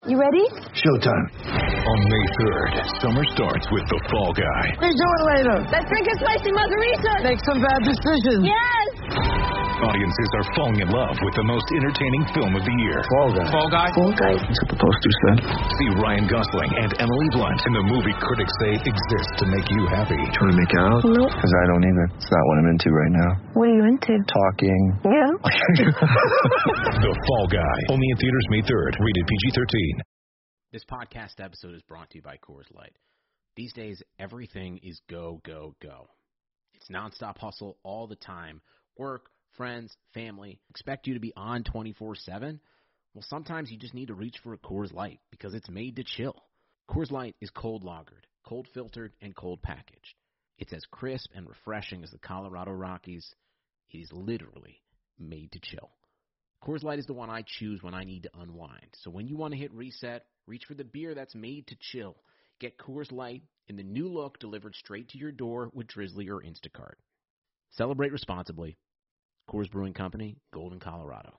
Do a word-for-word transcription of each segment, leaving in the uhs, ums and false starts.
You ready? Showtime. On May third, summer starts with The Fall Guy. Let's do it later. Let's drink a spicy margarita. Make some bad decisions. Yes. Audiences are falling in love with the most entertaining film of the year. Fall Guy. Fall Guy? Fall Guy. That's what the poster said. See Ryan Gosling and Emily Blunt in the movie critics say exists to make you happy. Trying to make it out? Nope. Because I don't either. It's not what I'm into right now. What are you into? Talking. Yeah. The Fall Guy. Only in theaters May third. Rated P G thirteen. This podcast episode is brought to you by Coors Light. These days, everything is go, go, go. It's nonstop hustle all the time. Work, friends, family, expect you to be on twenty-four seven. Well, sometimes you just need to reach for a Coors Light because it's made to chill. Coors Light is cold lagered, cold filtered, and cold packaged. It's as crisp and refreshing as the Colorado Rockies. It is literally made to chill. Coors Light is the one I choose when I need to unwind. So when you want to hit reset, reach for the beer that's made to chill. Get Coors Light in the new look delivered straight to your door with Drizzly or Instacart. Celebrate responsibly. Coors Brewing Company, Golden, Colorado.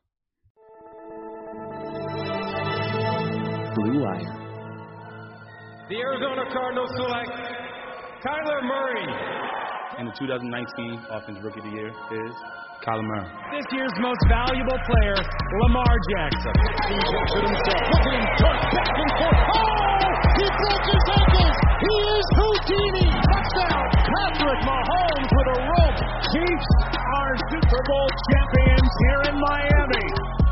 Blue Wire. The Arizona Cardinals select Kyler Murray. And the two thousand nineteen Offensive Rookie of the Year is Kyler Murray. This year's most valuable player, Lamar Jackson. C J to himself. Looking, back and forth. Oh! He broke his ankles. He is Houdini. Touchdown. Patrick Mahomes with a rope. Chiefs are Super Bowl champions here in Miami.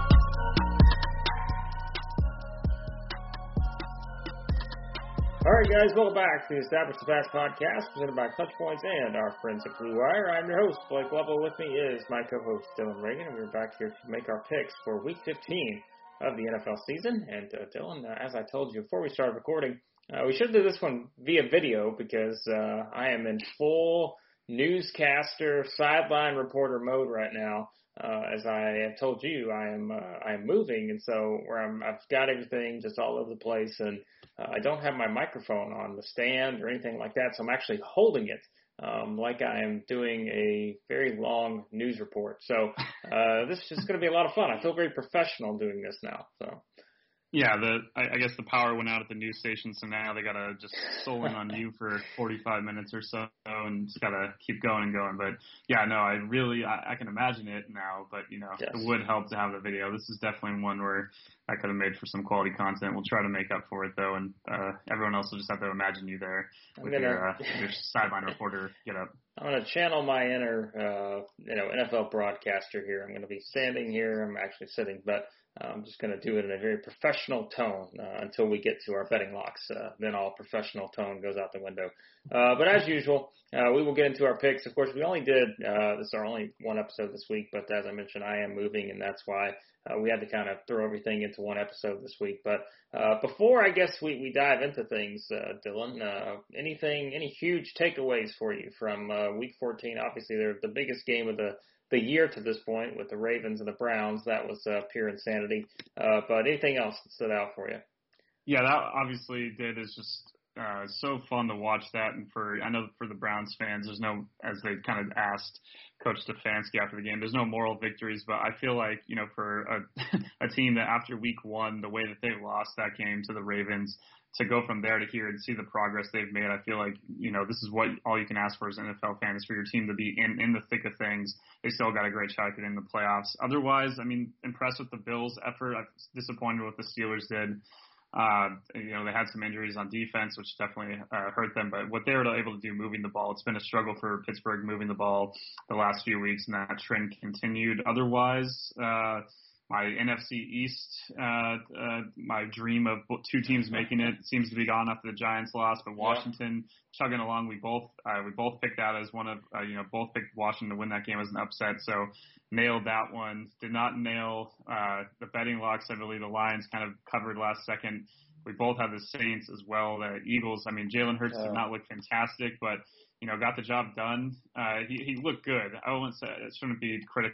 All right, guys, welcome back to the Establish the Pass podcast presented by Touch Points and our friends at Blue Wire. I'm your host, Blake Lovell. With me is my co-host, Dylan Reagan, and we're back here to make our picks for Week fifteen of the N F L season. And, uh, Dylan, uh, as I told you before we started recording, uh, we should do this one via video because uh, I am in full newscaster, sideline reporter mode right now. Uh, as I have told you, I am uh, I am moving, and so where I'm, I've got everything just all over the place, and uh, I don't have my microphone on the stand or anything like that, so I'm actually holding it um, like I am doing a very long news report. So uh, this is just going to be a lot of fun. I feel very professional doing this now. So. Yeah, the I, I guess the power went out at the news station, so now they gotta just soul in on you for forty-five minutes or so, and just gotta keep going and going. But yeah, no, I really I, I can imagine it now, but you know, yes. It would help to have the video. This is definitely one where I could have made for some quality content. We'll try to make up for it though, and uh, everyone else will just have to imagine you there with gonna, your uh, your sideline reporter get up. I'm going to channel my inner, uh, you know, N F L broadcaster here. I'm going to be standing here. I'm actually sitting, but I'm just going to do it in a very professional tone uh, until we get to our betting locks. Uh, then all professional tone goes out the window. Uh, but as usual, uh, we will get into our picks. Of course, we only did, uh, this is our only one episode this week, but as I mentioned, I am moving, and that's why uh, we had to kind of throw everything into one episode this week. But uh, before, I guess, we, we dive into things, uh, Dylan, uh, anything, any huge takeaways for you from uh, Week fourteen? Obviously, they're the biggest game of the the year to this point with the Ravens and the Browns. That was uh, pure insanity. Uh, but anything else that stood out for you? Yeah, that obviously did. Is just uh, so fun to watch that. And for I know for the Browns fans, there's no, as they kind of asked Coach Stefanski after the game, there's no moral victories. But I feel like, you know, for a, a team that after week one, the way that they lost that game to the Ravens, to go from there to here and see the progress they've made, I feel like, you know, this is what all you can ask for as an N F L fan is for your team to be in, in the thick of things. They still got a great shot at getting in the playoffs. Otherwise, I mean, impressed with the Bills' effort. I'm disappointed with what the Steelers did. Uh, you know, they had some injuries on defense, which definitely uh, hurt them. But what they were able to do moving the ball, it's been a struggle for Pittsburgh moving the ball the last few weeks, and that trend continued. Otherwise, uh, my N F C East, uh, uh, my dream of two teams making it seems to be gone after the Giants lost, but Washington yeah. chugging along. We both, uh, we both picked that as one of, uh, you know, both picked Washington to win that game as an upset. So nailed that one. Did not nail, uh, the betting locks. I believe the Lions kind of covered last second. We both have the Saints as well. The Eagles, I mean, Jalen Hurts yeah. did not look fantastic, but, you know, got the job done. Uh, he, he looked good. I won't say, it shouldn't be critical.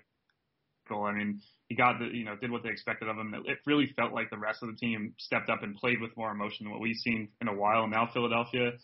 I mean, he got the, you know, did what they expected of him. It really felt like the rest of the team stepped up and played with more emotion than what we've seen in a while. Now Philadelphia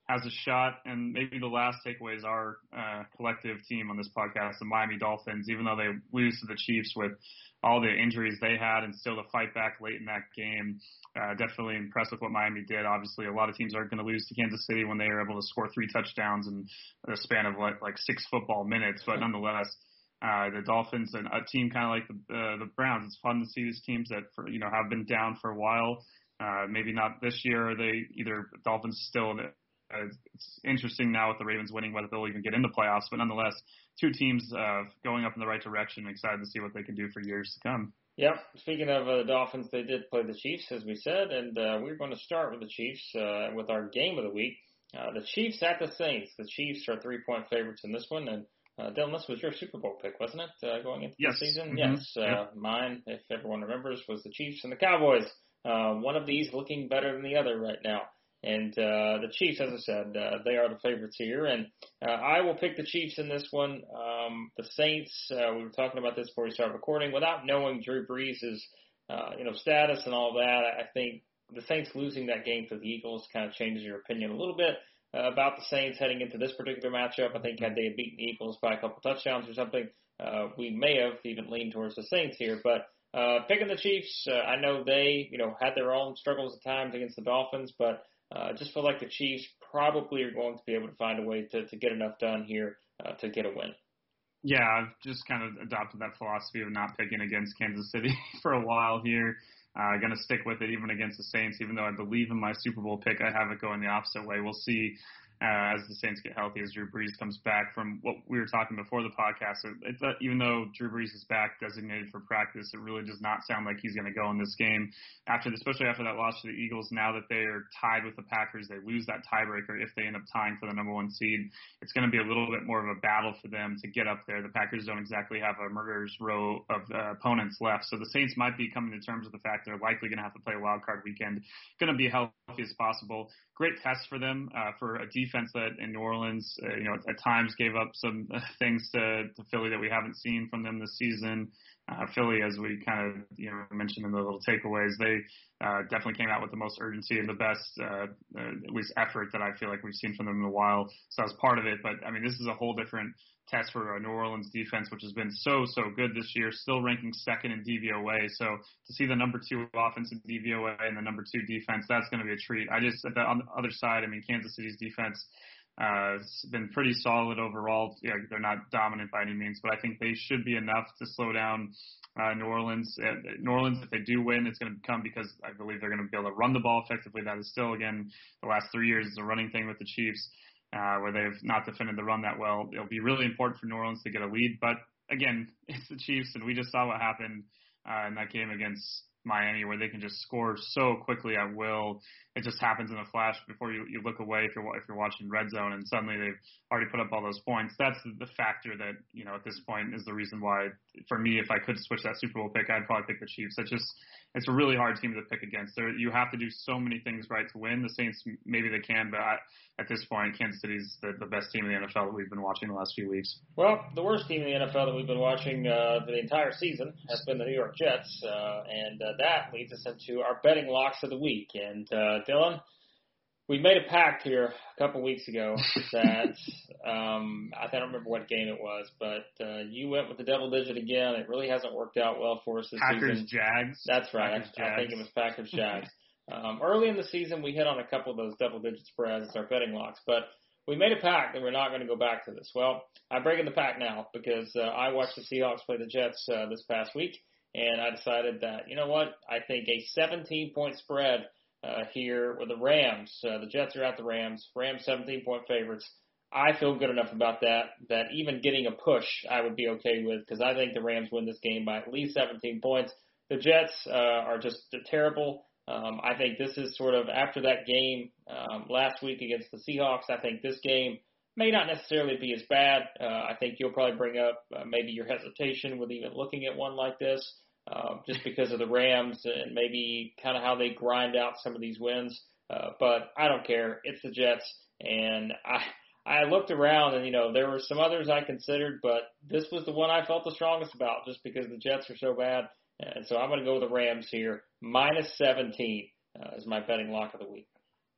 has a shot, and maybe the last takeaway is our uh, collective team on this podcast, the Miami Dolphins, even though they lose to the Chiefs with all the injuries they had and still to fight back late in that game. Uh, definitely impressed with what Miami did. Obviously, a lot of teams aren't going to lose to Kansas City when they are able to score three touchdowns in a span of like, like six football minutes, but nonetheless, Uh, the Dolphins and a team kind of like the uh, the Browns. It's fun to see these teams that for, you know have been down for a while. Uh, maybe not this year. Or they either Dolphins still. Uh, it's interesting now with the Ravens winning whether they'll even get into playoffs. But nonetheless, two teams uh, going up in the right direction. Excited to see what they can do for years to come. Yep. Speaking of uh, the Dolphins, they did play the Chiefs, as we said, and uh, we're going to start with the Chiefs uh, with our game of the week. Uh, the Chiefs at the Saints. The Chiefs are three-point favorites in this one, and Uh, Dylan, this was your Super Bowl pick, wasn't it, uh, going into yes. the season? Mm-hmm. Yes. Uh, yep. Mine, if everyone remembers, was the Chiefs and the Cowboys. Uh, one of these looking better than the other right now. And uh, the Chiefs, as I said, uh, they are the favorites here. And uh, I will pick the Chiefs in this one. Um, the Saints, uh, we were talking about this before we started recording. Without knowing Drew Brees' uh, you know, status and all that, I think the Saints losing that game to the Eagles kind of changes your opinion a little bit. Uh, about the Saints heading into this particular matchup. I think had they beaten the Eagles by a couple touchdowns or something, uh, we may have even leaned towards the Saints here. But uh, picking the Chiefs, uh, I know they, you know, had their own struggles at times against the Dolphins, but I uh, just feel like the Chiefs probably are going to be able to find a way to, to get enough done here uh, to get a win. Yeah, I've just kind of adopted that philosophy of not picking against Kansas City for a while here. Uh, going to stick with it even against the Saints, even though I believe in my Super Bowl pick. I have it going the opposite way. We'll see uh, as the Saints get healthy, as Drew Brees comes back from what we were talking before the podcast. It's, uh, even though Drew Brees is back designated for practice, it really does not sound like he's going to go in this game. After, the, especially after that loss to the Eagles, now that they are tied with the Packers, they lose that tiebreaker if they end up tying for the number one seed. It's going to be a little bit more of a battle for them to get up there. The Packers don't exactly have a murderer's row of uh, opponents left, so the Saints might be coming to terms with the fact they're likely going to have to play a wild card weekend. Going to be healthy as possible. Great test for them, uh, for a defense that in New Orleans, uh, you know, at, at times gave up some uh, things to, to Philly that we haven't seen from them this season. Uh, Philly, as we kind of, you know, mentioned in the little takeaways, they uh, definitely came out with the most urgency and the best, uh, uh, at least effort that I feel like we've seen from them in a while. So that was part of it. But, I mean, this is a whole different test for a New Orleans defense, which has been so, so good this year, still ranking second in D V O A. So to see the number two offense in D V O A and the number two defense, that's going to be a treat. I just, at the, on the other side, I mean, Kansas City's defense uh, has been pretty solid overall. Yeah, they're not dominant by any means, but I think they should be enough to slow down uh, New Orleans. Uh, New Orleans, if they do win, it's going to come because I believe they're going to be able to run the ball effectively. That is still, again, the last three years is a running thing with the Chiefs. Uh, where they've not defended the run that well. It'll be really important for New Orleans to get a lead. But, again, it's the Chiefs, and we just saw what happened uh, in that game against Miami where they can just score so quickly at will. It just happens in a flash before you, you look away if you're if you're watching Red Zone, and suddenly they've already put up all those points. That's the, the factor that, you know, at this point is the reason why, for me, if I could switch that Super Bowl pick, I'd probably pick the Chiefs. It's just it's a really hard team to pick against. There, you have to do so many things right to win. The Saints, maybe they can, but I, at this point, Kansas City's the, the best team in the N F L that we've been watching the last few weeks. Well, the worst team in the N F L that we've been watching uh, the entire season has been the New York Jets, uh, and uh, that leads us into our betting locks of the week. And, uh, Dylan, we made a pact here a couple weeks ago that um, I don't remember what game it was, but uh, you went with the double digit again. It really hasn't worked out well for us this Packers, season. Jags. That's right. Packers, I, I think it was Packers Jags. Um, early in the season, we hit on a couple of those double digit spreads as our betting locks, but we made a pact that we're not going to go back to this. Well, I'm breaking the pact now because uh, I watched the Seahawks play the Jets uh, this past week, and I decided that, you know what, I think a seventeen-point spread uh, here with the Rams. Uh, the Jets are at the Rams. Rams seventeen-point favorites. I feel good enough about that, that even getting a push I would be okay with because I think the Rams win this game by at least seventeen points. The Jets uh, are just terrible. Um, I think this is sort of after that game um, last week against the Seahawks. I think this game may not necessarily be as bad. Uh, I think you'll probably bring up uh, maybe your hesitation with even looking at one like this uh, just because of the Rams and maybe kind of how they grind out some of these wins. Uh, but I don't care. It's the Jets. And I I looked around and, you know, there were some others I considered, but this was the one I felt the strongest about just because the Jets are so bad. And so I'm going to go with the Rams here. Minus seventeen uh, is my betting lock of the week.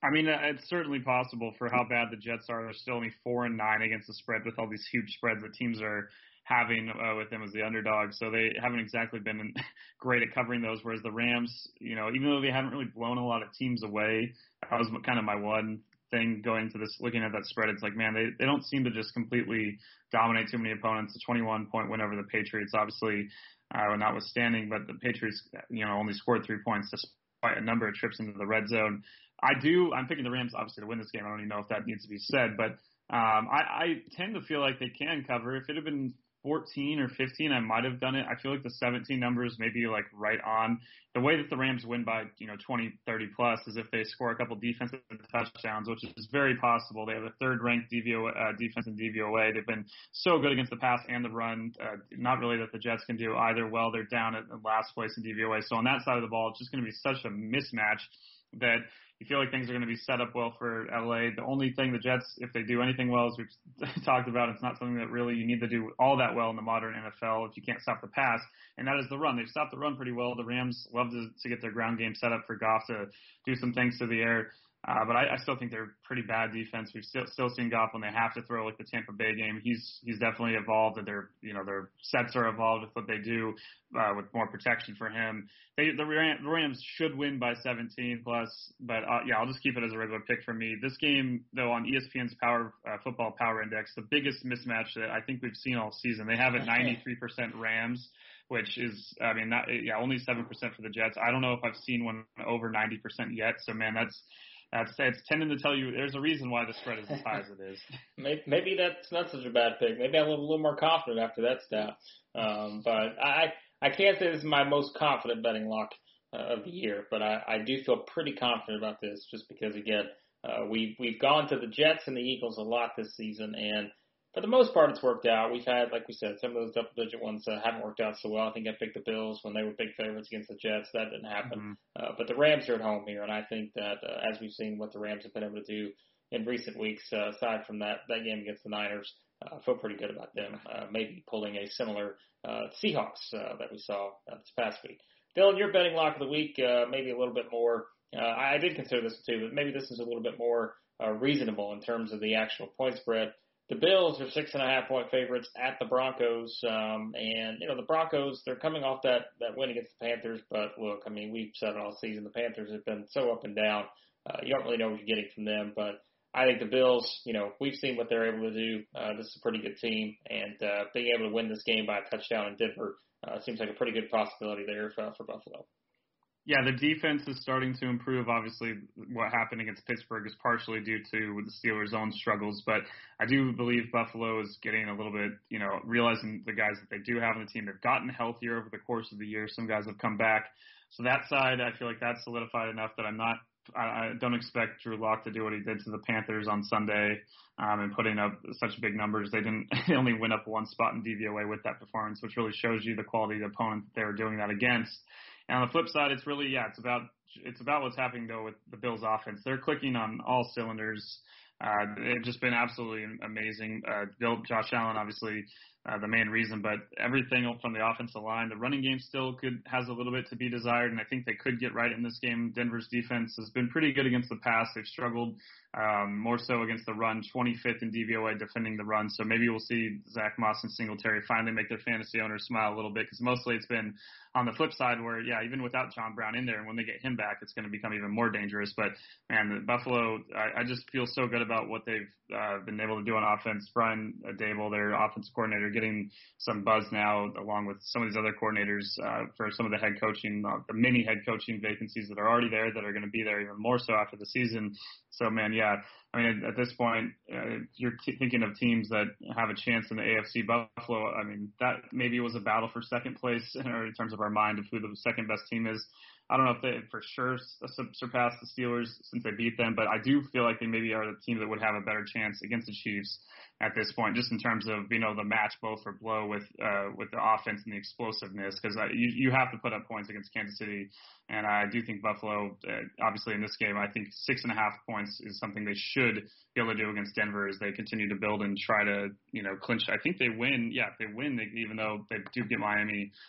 I mean, it's certainly possible for how bad the Jets are. They're still only four and nine against the spread with all these huge spreads that teams are having uh, with them as the underdog. So they haven't exactly been great at covering those. Whereas the Rams, you know, even though they haven't really blown a lot of teams away, that was kind of my one thing going into this, looking at that spread. It's like, man, they, they don't seem to just completely dominate too many opponents. A twenty-one point win over the Patriots, obviously, uh, notwithstanding, but the Patriots, you know, only scored three points despite a number of trips into the red zone. I do. I'm picking the Rams, obviously, to win this game. I don't even know if that needs to be said, but um, I, I tend to feel like they can cover. If it had been fourteen or fifteen, I might have done it. I feel like the seventeen numbers may be like right on. The way that the Rams win by, you know, twenty, thirty plus is if they score a couple defensive touchdowns, which is very possible. They have a third-ranked D V O, uh, defense in D V O A. They've been so good against the pass and the run. Uh, not really that the Jets can do either well. They're down at the last place in D V O A. So on that side of the ball, it's just going to be such a mismatch that you feel like things are going to be set up well for L A. The only thing the Jets, if they do anything well, as we've talked about, it's not something that really you need to do all that well in the modern N F L if you can't stop the pass, and that is the run. They've stopped the run pretty well. The Rams love to, to get their ground game set up for Goff to do some things to the air. Uh, but I, I still think they're pretty bad defense. We've still still seen Goff when they have to throw, like the Tampa Bay game. He's he's definitely evolved. That their you know their sets are evolved with what they do uh, with more protection for him. They, the Rams should win by seventeen plus. But uh, yeah, I'll just keep it as a regular pick for me. This game, though, on E S P N's Power uh, Football Power Index, the biggest mismatch that I think we've seen all season. They have it ninety-three percent Rams, which is, I mean, not, yeah, only seven percent for the Jets. I don't know if I've seen one over ninety percent yet. So man, that's. That's it's tending to tell you there's a reason why the spread is as high as it is. maybe, maybe that's not such a bad pick. Maybe I'm a little, little more confident after that stat. Um, but I I can't say this is my most confident betting lock uh, of the year, but I, I do feel pretty confident about this just because, again, uh, we've, we've gone to the Jets and the Eagles a lot this season, and for the most part, it's worked out. We've had, like we said, some of those double-digit ones uh, haven't worked out so well. I think I picked the Bills when they were big favorites against the Jets. That didn't happen. Mm-hmm. Uh, but the Rams are at home here, and I think that uh, as we've seen what the Rams have been able to do in recent weeks, uh, aside from that, that game against the Niners, uh, I feel pretty good about them uh, maybe pulling a similar uh, Seahawks uh, that we saw uh, this past week. Dylan, your betting lock of the week, uh, maybe a little bit more. Uh, I did consider this too, but maybe this is a little bit more uh, reasonable in terms of the actual point spread. The Bills are six and a half point favorites at the Broncos. Um, and, you know, the Broncos, they're coming off that, that win against the Panthers. But, look, I mean, we've said it all season. The Panthers have been so up and down. Uh, you don't really know what you're getting from them. But I think the Bills, you know, we've seen what they're able to do. Uh, this is a pretty good team. And uh, being able to win this game by a touchdown in Denver uh, seems like a pretty good possibility there for, for Buffalo. Yeah, the defense is starting to improve. Obviously, what happened against Pittsburgh is partially due to the Steelers' own struggles, but I do believe Buffalo is getting a little bit, you know, realizing the guys that they do have on the team. They've gotten healthier over the course of the year. Some guys have come back. So that side, I feel like that's solidified enough that I'm not – I don't expect Drew Lock to do what he did to the Panthers on Sunday um, and putting up such big numbers. They didn't – they only went up one spot in D V O A with that performance, which really shows you the quality of the opponent that they were doing that against. And on the flip side, it's really, yeah, it's about it's about what's happening, though, with the Bills' offense. They're clicking on all cylinders. Uh, they've just been absolutely amazing. Uh, Bill, Josh Allen, obviously, uh, the main reason, but everything from the offensive line, the running game still could has a little bit to be desired, and I think they could get right in this game. Denver's defense has been pretty good against the pass. They've struggled um, more so against the run, twenty-fifth in D V O A defending the run. So maybe we'll see Zach Moss and Singletary finally make their fantasy owners smile a little bit, because mostly it's been on the flip side where, yeah, even without John Brown in there, and when they get him back, it's going to become even more dangerous. But, man, the Buffalo, I, I just feel so good about what they've uh, been able to do on offense. Brian Daboll, their offensive coordinator, getting some buzz now, along with some of these other coordinators uh, for some of the head coaching, uh, the mini head coaching vacancies that are already there that are going to be there even more so after the season. So, man, yeah, I mean, at this point, uh, you're t- thinking of teams that have a chance in the A F C. Buffalo, I mean, that maybe was a battle for second place in terms of our mind of who the second best team is. I don't know if they for sure surpassed the Steelers since they beat them, but I do feel like they maybe are the team that would have a better chance against the Chiefs at this point, just in terms of, you know, the match blow for blow with uh, with the offense and the explosiveness, because uh, you, you have to put up points against Kansas City. And I do think Buffalo, uh, obviously in this game, I think six and a half points is something they should be able to do against Denver as they continue to build and try to, you know, clinch. I think they win. Yeah, if they win, they, even though they do get Miami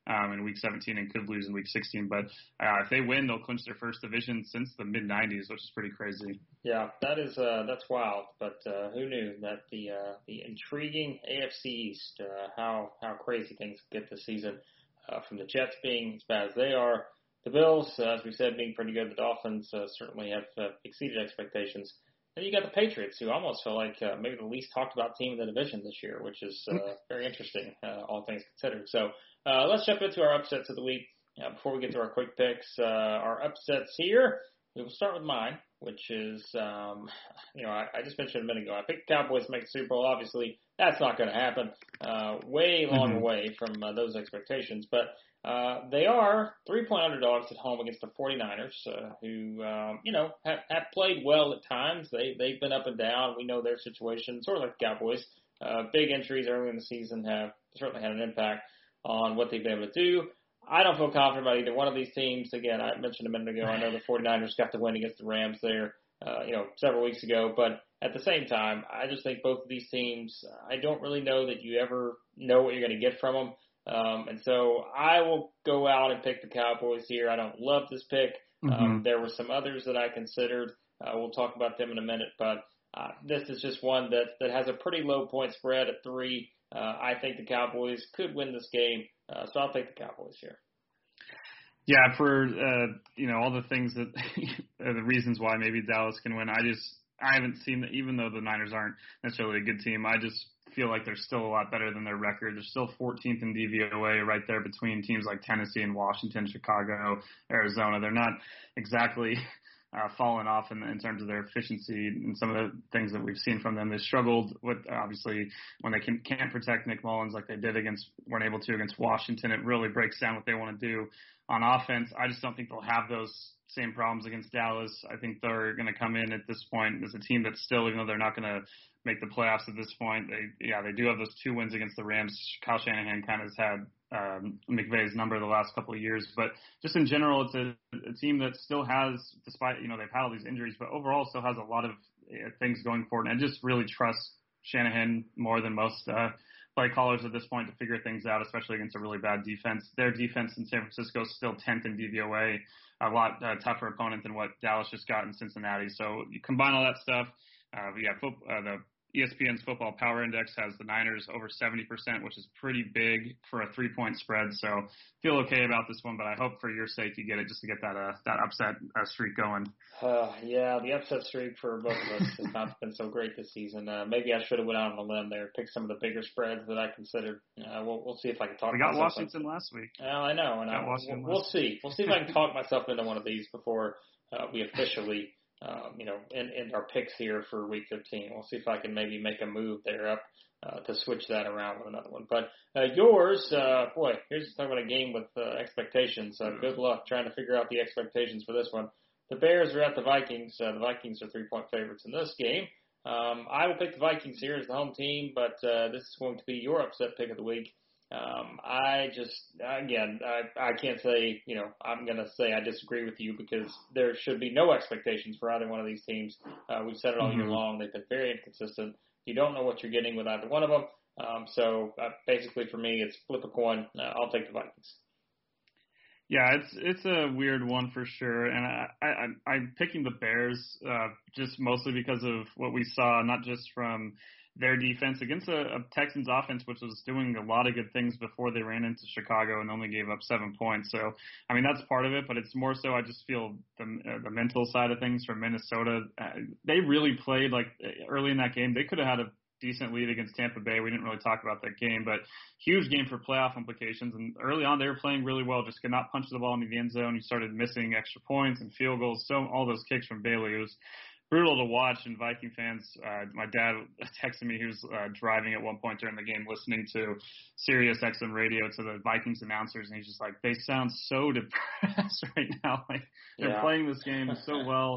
um, in Week seventeen and could lose in Week sixteen. But uh, if they win, they'll clinch their first division since the mid nineties, which is pretty crazy. Yeah, that is uh, that's wild. But uh, who knew that the uh, the intriguing A F C East, uh, how how crazy things get this season, uh, from the Jets being as bad as they are, the Bills, uh, as we said, being pretty good. The Dolphins uh, certainly have uh, exceeded expectations. And you got the Patriots, who almost feel like uh, maybe the least talked about team in the division this year, which is uh, very interesting, uh, all things considered. So uh, let's jump into our upsets of the week. Uh, before we get to our quick picks, uh, our upsets here, we will start with mine, which is, um, you know, I, I just mentioned a minute ago, I picked the Cowboys to make the Super Bowl. Obviously, that's not going to happen. Uh, way long Mm-hmm. way from uh, those expectations. But Uh, they are three-point underdogs at home against the 49ers, uh, who, um, you know, have, have played well at times. They, they've been up and down. We know their situation, sort of like the Cowboys. Uh, big injuries early in the season have certainly had an impact on what they've been able to do. I don't feel confident about either one of these teams. Again, I mentioned a minute ago, I know the 49ers got the win against the Rams there, uh, you know, several weeks ago. But at the same time, I just think both of these teams, I don't really know that you ever know what you're going to get from them. Um, and so I will go out and pick the Cowboys here. I don't love this pick. Mm-hmm. Um, there were some others that I considered. Uh, we'll talk about them in a minute, but uh, this is just one that, that has a pretty low point spread at three. Uh, I think the Cowboys could win this game, uh, so I'll take the Cowboys here. Yeah, for uh, you know all the things that are the reasons why maybe Dallas can win. I just I haven't seen that, even though the Niners aren't necessarily a good team. I just feel like they're still a lot better than their record. They're still fourteenth in D V O A, right there between teams like Tennessee and Washington, Chicago, Arizona. They're not exactly uh, falling off in, in terms of their efficiency and some of the things that we've seen from them. They struggled with, obviously, when they can, can't protect Nick Mullins like they did against, weren't able to against Washington. It really breaks down what they want to do on offense. I just don't think they'll have those same problems against Dallas. I think they're going to come in at this point as a team that's still, even though they're not going to make the playoffs at this point, they, yeah, they do have those two wins against the Rams. Kyle Shanahan kind of has had um, McVay's number the last couple of years, but just in general, it's a, a team that still has, despite, you know, they've had all these injuries, but overall still has a lot of uh, things going for it, and just really trusts Shanahan more than most uh, play callers at this point to figure things out, especially against a really bad defense. Their defense in San Francisco is still tenth in D V O A, a lot uh, tougher opponent than what Dallas just got in Cincinnati. So you combine all that stuff. Uh, we have foot, uh, the E S P N's Football Power Index has the Niners over seventy percent, which is pretty big for a three-point spread. So feel okay about this one, but I hope for your sake you get it just to get that uh, that upset uh, streak going. Uh, yeah, the upset streak for both of us has not been so great this season. Uh, maybe I should have went out on a limb there, picked some of the bigger spreads that I considered. Uh, we'll, we'll see if I can talk. We got myself Washington into, last week. Well, I know, and I, we'll, we'll see. We'll see if I can talk myself into one of these before uh, we officially. Um, you know, in, in our picks here for week fifteen. We'll see if I can maybe make a move there up uh, to switch that around with another one. But uh, yours, uh, boy, here's talking about a game with uh, expectations. Uh, good luck trying to figure out the expectations for this one. The Bears are at the Vikings. Uh, the Vikings are three-point favorites in this game. Um, I will pick the Vikings here as the home team, but uh, this is going to be your upset pick of the week. Um, I just, again, I, I can't say, you know, I'm going to say I disagree with you because there should be no expectations for either one of these teams. Uh, we've said it all mm-hmm. year long. They've been very inconsistent. You don't know what you're getting with either one of them. Um, so uh, basically for me, it's flip a coin. Uh, I'll take the Vikings. Yeah, it's it's a weird one for sure, and I, I I'm picking the Bears uh, just mostly because of what we saw, not just from their defense against a, a Texans offense, which was doing a lot of good things before they ran into Chicago and only gave up seven points. So, I mean, that's part of it, but it's more so I just feel the uh, the mental side of things from Minnesota. Uh, they really played like early in that game. They could have had a decent lead against Tampa Bay. We didn't really talk about that game, but huge game for playoff implications. And early on, they were playing really well, just could not punch the ball into the end zone. You started missing extra points and field goals, so all those kicks from Bailey. It was brutal to watch, and Viking fans, uh, my dad texted me, he was uh, driving at one point during the game listening to Sirius X M radio to the Vikings announcers, and he's just like, they sound so depressed right now. Like they're yeah. playing this game so well.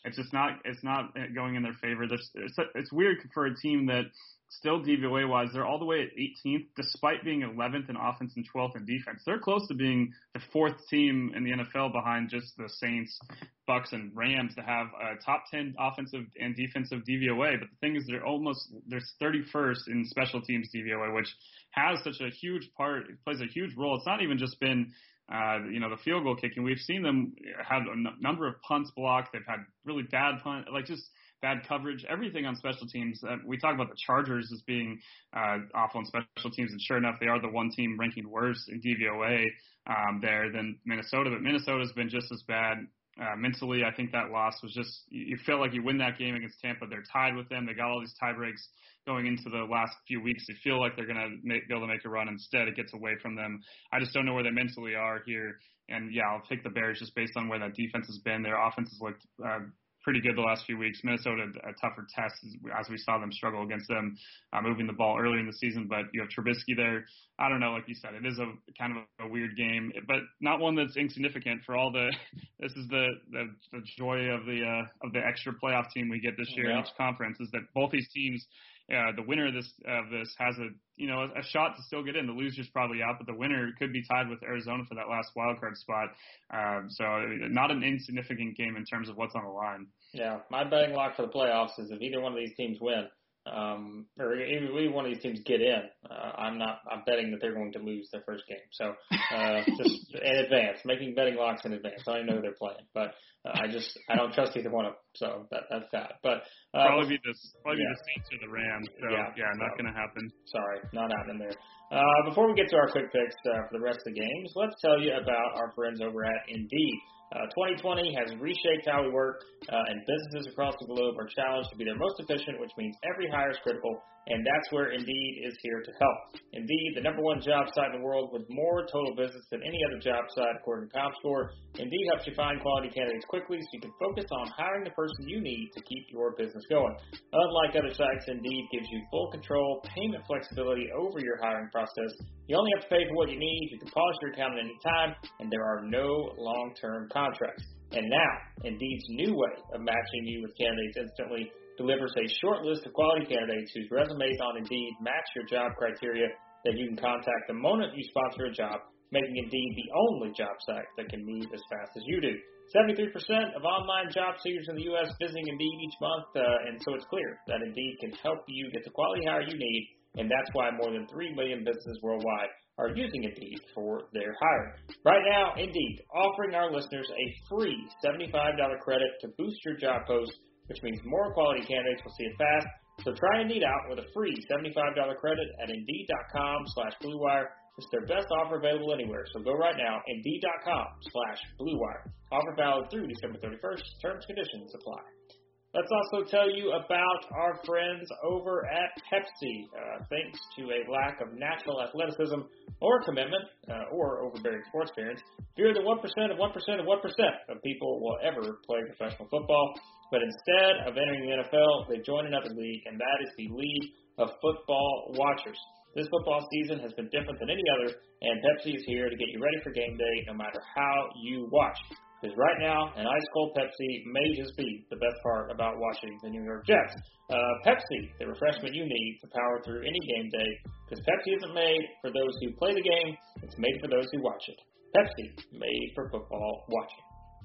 it's just not it's not going in their favor. There's, it's, it's weird for a team that still D V O A-wise, they're all the way at eighteenth, despite being eleventh in offense and twelfth in defense. They're close to being the fourth team in the N F L behind just the Saints, Bucks, and Rams to have a top ten offensive and defensive D V O A. But the thing is, they're almost they're thirty-first in special teams D V O A, which has such a huge part. It plays a huge role. It's not even just been uh, you know the field goal kicking. We've seen them have a n- number of punts blocked. They've had really bad punt, like just. bad coverage, everything on special teams. Uh, we talk about the Chargers as being uh, awful in special teams, and sure enough, they are the one team ranking worse in D V O A um, there than Minnesota, but Minnesota's been just as bad. Uh, mentally, I think that loss was just, you, you feel like you win that game against Tampa, they're tied with them, they got all these tie breaks going into the last few weeks. They feel like they're going to be able to make a run. Instead, it gets away from them. I just don't know where they mentally are here, and yeah, I'll take the Bears just based on where that defense has been. Their offense has looked uh, pretty good the last few weeks. Minnesota, a tougher test as we saw them struggle against them, uh, moving the ball early in the season. But you have Trubisky there. I don't know, like you said, it is a kind of a, a weird game, but not one that's insignificant for all the. This is the the, the joy of the uh, of the extra playoff team we get this year yeah. in each conference is that both these teams. Uh, the winner of this of this has a you know a, a shot to still get in. The loser's probably out, but the winner could be tied with Arizona for that last wild card spot. Um, so not an insignificant game in terms of what's on the line. Yeah, my betting lock for the playoffs is if either one of these teams win, um, or either one of these teams get in, uh, I'm not. I'm betting that they're going to lose their first game. So uh, just in advance, making betting locks in advance. I don't even know who they're playing, but uh, I just I don't trust either one of them. So that that's that. But uh, probably be the probably yeah. be the Saints or the Rams. So yeah, yeah, not so, going to happen. Sorry, not happening there. Uh, before we get to our quick picks uh, for the rest of the games, let's tell you about our friends over at Indeed. Uh, twenty twenty has reshaped how we work, uh, and businesses across the globe are challenged to be their most efficient, which means every hire is critical, and that's where Indeed is here to help. Indeed, the number one job site in the world with more total business than any other job site, according to ComScore. Indeed helps you find quality candidates quickly so you can focus on hiring the person you need to keep your business going. Unlike other sites, Indeed gives you full control, payment flexibility over your hiring process. You only have to pay for what you need. You can pause your account at any time, and there are no long-term contracts. And now, Indeed's new way of matching you with candidates instantly delivers a short list of quality candidates whose resumes on Indeed match your job criteria that you can contact the moment you sponsor a job, making Indeed the only job site that can move as fast as you do. seventy-three percent of online job seekers in the U S visiting Indeed each month, uh, and so it's clear that Indeed can help you get the quality hire you need, and that's why more than three million businesses worldwide are using Indeed for their hiring. Right now, Indeed offering our listeners a free seventy-five dollars credit to boost your job post, which means more quality candidates will see it fast. So try Indeed out with a free seventy-five dollars credit at Indeed.com slash Blue Wire. It's their best offer available anywhere. So go right now, Indeed.com slash Blue Wire. Offer valid through December thirty-first. Terms and conditions apply. Let's also tell you about our friends over at Pepsi. Uh, thanks to a lack of natural athleticism or commitment uh, or overbearing sports parents, fewer than one percent of one percent of one percent of people will ever play professional football. But instead of entering the N F L, they join another league, and that is the League of Football Watchers. This football season has been different than any other, and Pepsi is here to get you ready for game day no matter how you watch. Because right now, an ice-cold Pepsi may just be the best part about watching the New York Jets. Uh, Pepsi, the refreshment you need to power through any game day, because Pepsi isn't made for those who play the game, it's made for those who watch it. Pepsi, made for football watching.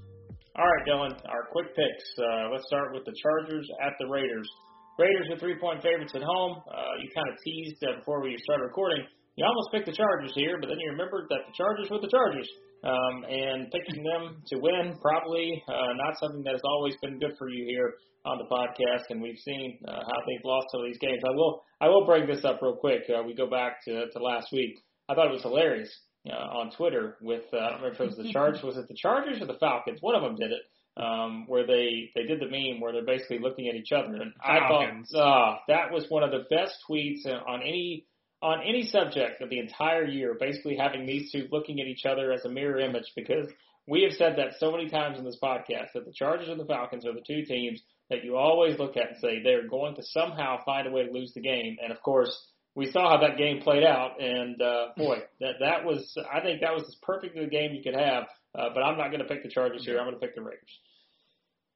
All right, Dylan, our quick picks. Uh, let's start with the Chargers at the Raiders. Raiders are three-point favorites at home. Uh, you kind of teased uh, before we started recording. You almost picked the Chargers here, but then you remembered that the Chargers were the Chargers. Um, and picking them to win, probably uh, not something that has always been good for you here on the podcast, and we've seen uh, how they've lost some of these games. I will I will bring this up real quick. Uh, we go back to, to last week. I thought it was hilarious uh, on Twitter with, uh, I don't remember if it was the Chargers. Was it the Chargers or the Falcons? One of them did it, um, where they, they did the meme where they're basically looking at each other. And I Falcons. thought uh, that was one of the best tweets on any on any subject of the entire year, basically having these two looking at each other as a mirror image, because we have said that so many times in this podcast, that the Chargers and the Falcons are the two teams that you always look at and say they're going to somehow find a way to lose the game. And, of course, we saw how that game played out, and, uh, boy, that that was – I think that was as perfect a game you could have, uh, but I'm not going to pick the Chargers here. I'm going to pick the Raiders.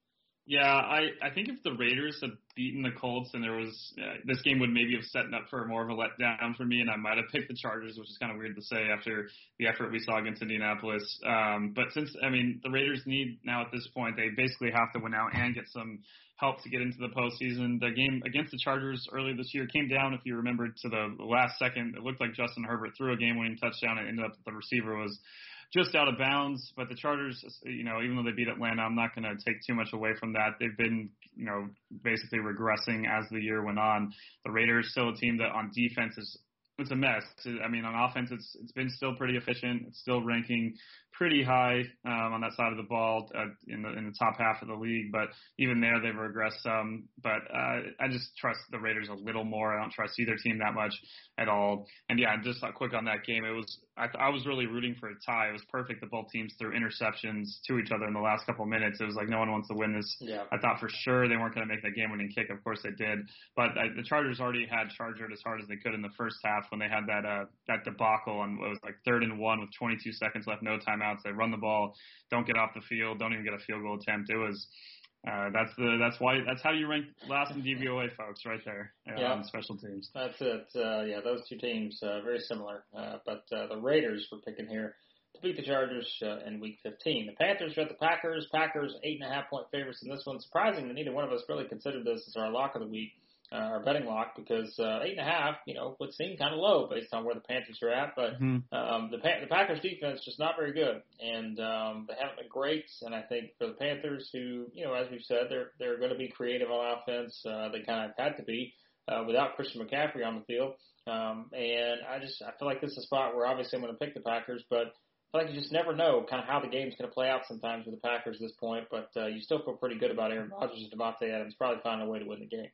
Yeah, I, I think if the Raiders had beaten the Colts and there was uh, this game would maybe have set up for more of a letdown for me, and I might have picked the Chargers, which is kind of weird to say after the effort we saw against Indianapolis. Um, but since, I mean, the Raiders need now at this point, they basically have to win out and get some help to get into the postseason. The game against the Chargers earlier this year came down, if you remember, to the last second. It looked like Justin Herbert threw a game-winning touchdown and ended up that the receiver was just out of bounds. But the Chargers, you know, even though they beat Atlanta, I'm not going to take too much away from that. They've been, you know, basically regressing as the year went on. The Raiders still a team that on defense is it's a mess. I mean, on offense, it's it's been still pretty efficient. It's still ranking pretty high um, on that side of the ball uh, in the in the top half of the league. But even there, they've regressed some. But uh, I just trust the Raiders a little more. I don't trust either team that much at all. And yeah, just uh, quick on that game. It was I, I was really rooting for a tie. It was perfect that both teams threw interceptions to each other in the last couple of minutes. It was like no one wants to win this. Yeah. I thought for sure they weren't going to make that game-winning kick. Of course they did. But uh, the Chargers already had charged it as hard as they could in the first half when they had that uh, that debacle on what was like third and one with twenty-two seconds left, no timeouts. They run the ball, don't get off the field, don't even get a field goal attempt. It was uh, that's the that's why that's how you rank last in D V O A, folks, right there uh, yeah. on special teams. That's it. Uh, yeah, those two teams uh, very similar. Uh, but uh, the Raiders were picking here to beat the Chargers uh, in Week fifteen. The Panthers are at the Packers. Packers eight and a half point favorites in this one. Surprising that neither one of us really considered this as our lock of the week. Uh, our betting lock, because uh, eight and a half, you know, would seem kind of low based on where the Panthers are at. But mm-hmm. um, the pa- the Packers defense just not very good, and um, they haven't been great. And I think for the Panthers, who, you know, as we've said, they're they're going to be creative on offense. Uh, they kind of had to be uh, without Christian McCaffrey on the field. Um, and I just I feel like this is a spot where obviously I'm going to pick the Packers, but I feel like you just never know kind of how the game's going to play out sometimes with the Packers at this point. But uh, you still feel pretty good about Aaron Rodgers and Devontae Adams probably finding a way to win the game.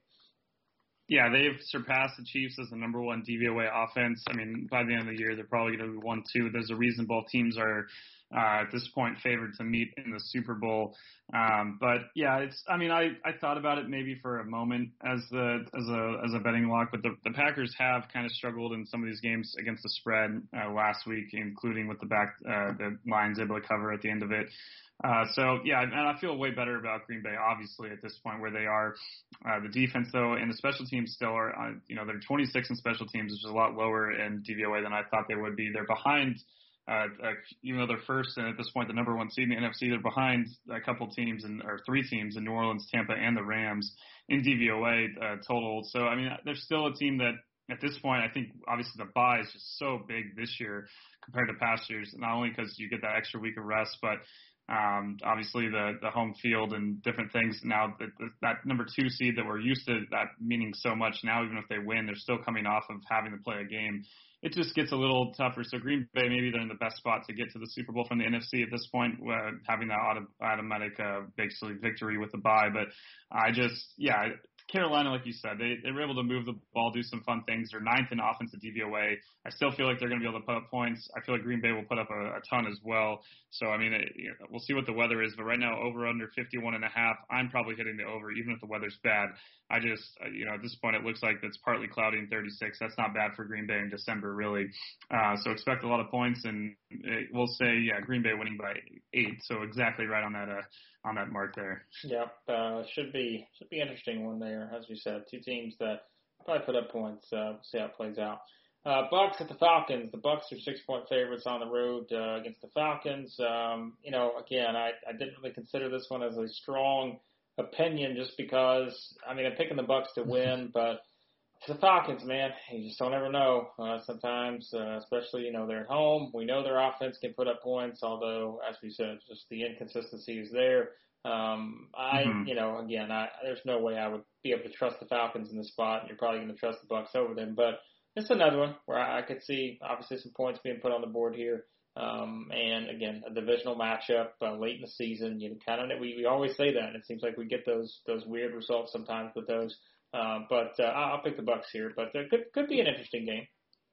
Yeah, they've surpassed the Chiefs as the number one D V O A offense. I mean, by the end of the year, they're probably going to be one, two. There's a reason both teams are uh, at this point favored to meet in the Super Bowl. Um, but yeah, it's. I mean, I, I thought about it maybe for a moment as the as a as a betting lock, but the, the Packers have kind of struggled in some of these games against the spread uh, last week, including with the back uh, the Lions able to cover at the end of it. Uh, so, yeah, and I feel way better about Green Bay, obviously, at this point where they are. Uh, the defense, though, and the special teams still are, uh, you know, they're twenty-six in special teams, which is a lot lower in D V O A than I thought they would be. They're behind, uh, uh, even though they're first, and at this point the number one seed in the N F C, they're behind a couple teams, in, or three teams in New Orleans, Tampa, and the Rams in D V O A uh, total. So, I mean, there's still a team that, at this point, I think obviously the bye is just so big this year compared to past years, not only because you get that extra week of rest, but Um, obviously the, the home field and different things. Now that, that number two seed that we're used to that meaning so much, now even if they win, they're still coming off of having to play a game. It just gets a little tougher. So Green Bay, maybe they're in the best spot to get to the Super Bowl from the N F C at this point, uh, having that auto, automatic uh, basically victory with the bye. But I just, yeah, Carolina, like you said, they, they were able to move the ball, do some fun things. They're ninth in offensive D V O A. I still feel like they're going to be able to put up points. I feel like Green Bay will put up a, a ton as well. So, I mean, it, you know, we'll see what the weather is. But right now, over under fifty-one and a half, I'm probably hitting the over, even if the weather's bad. I just, you know, at this point, it looks like it's partly cloudy in thirty-six. That's not bad for Green Bay in December, really. Uh, so expect a lot of points, and it, we'll say, yeah, Green Bay winning by eight. So exactly right on that uh, on that mark there. Yep, uh, should be should be interesting one there, as we said. Two teams that probably put up points. Uh, we'll see how it plays out. Uh, Bucks at the Falcons. The Bucks are six-point favorites on the road uh, against the Falcons. Um, you know, again, I, I didn't really consider this one as a strong opinion just because, I mean, I'm picking the Bucks to win, but the Falcons, man, you just don't ever know. Uh, sometimes, uh, especially, you know, they're at home. We know their offense can put up points, although, as we said, just the inconsistency is there. Um, I, mm-hmm. you know, again, I, there's no way I would be able to trust the Falcons in this spot, and you're probably going to trust the Bucks over them. But it's another one where I, I could see, obviously, some points being put on the board here. Um, and, again, a divisional matchup uh, late in the season. You know, kind of, we, we always say that, and it seems like we get those those weird results sometimes with those. Um, but uh, I'll pick the Bucks here. But it could could be an interesting game.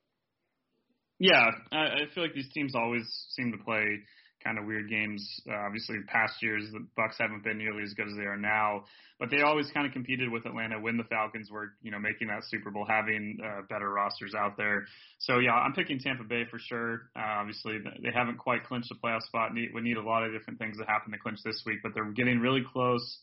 Yeah, I, I feel like these teams always seem to play kind of weird games. Uh, obviously, past years the Bucks haven't been nearly as good as they are now, but they always kind of competed with Atlanta when the Falcons were, you know, making that Super Bowl, having uh, better rosters out there. So yeah, I'm picking Tampa Bay for sure. Uh, obviously, they haven't quite clinched the playoff spot. Need, would need a lot of different things to happen to clinch this week, but they're getting really close.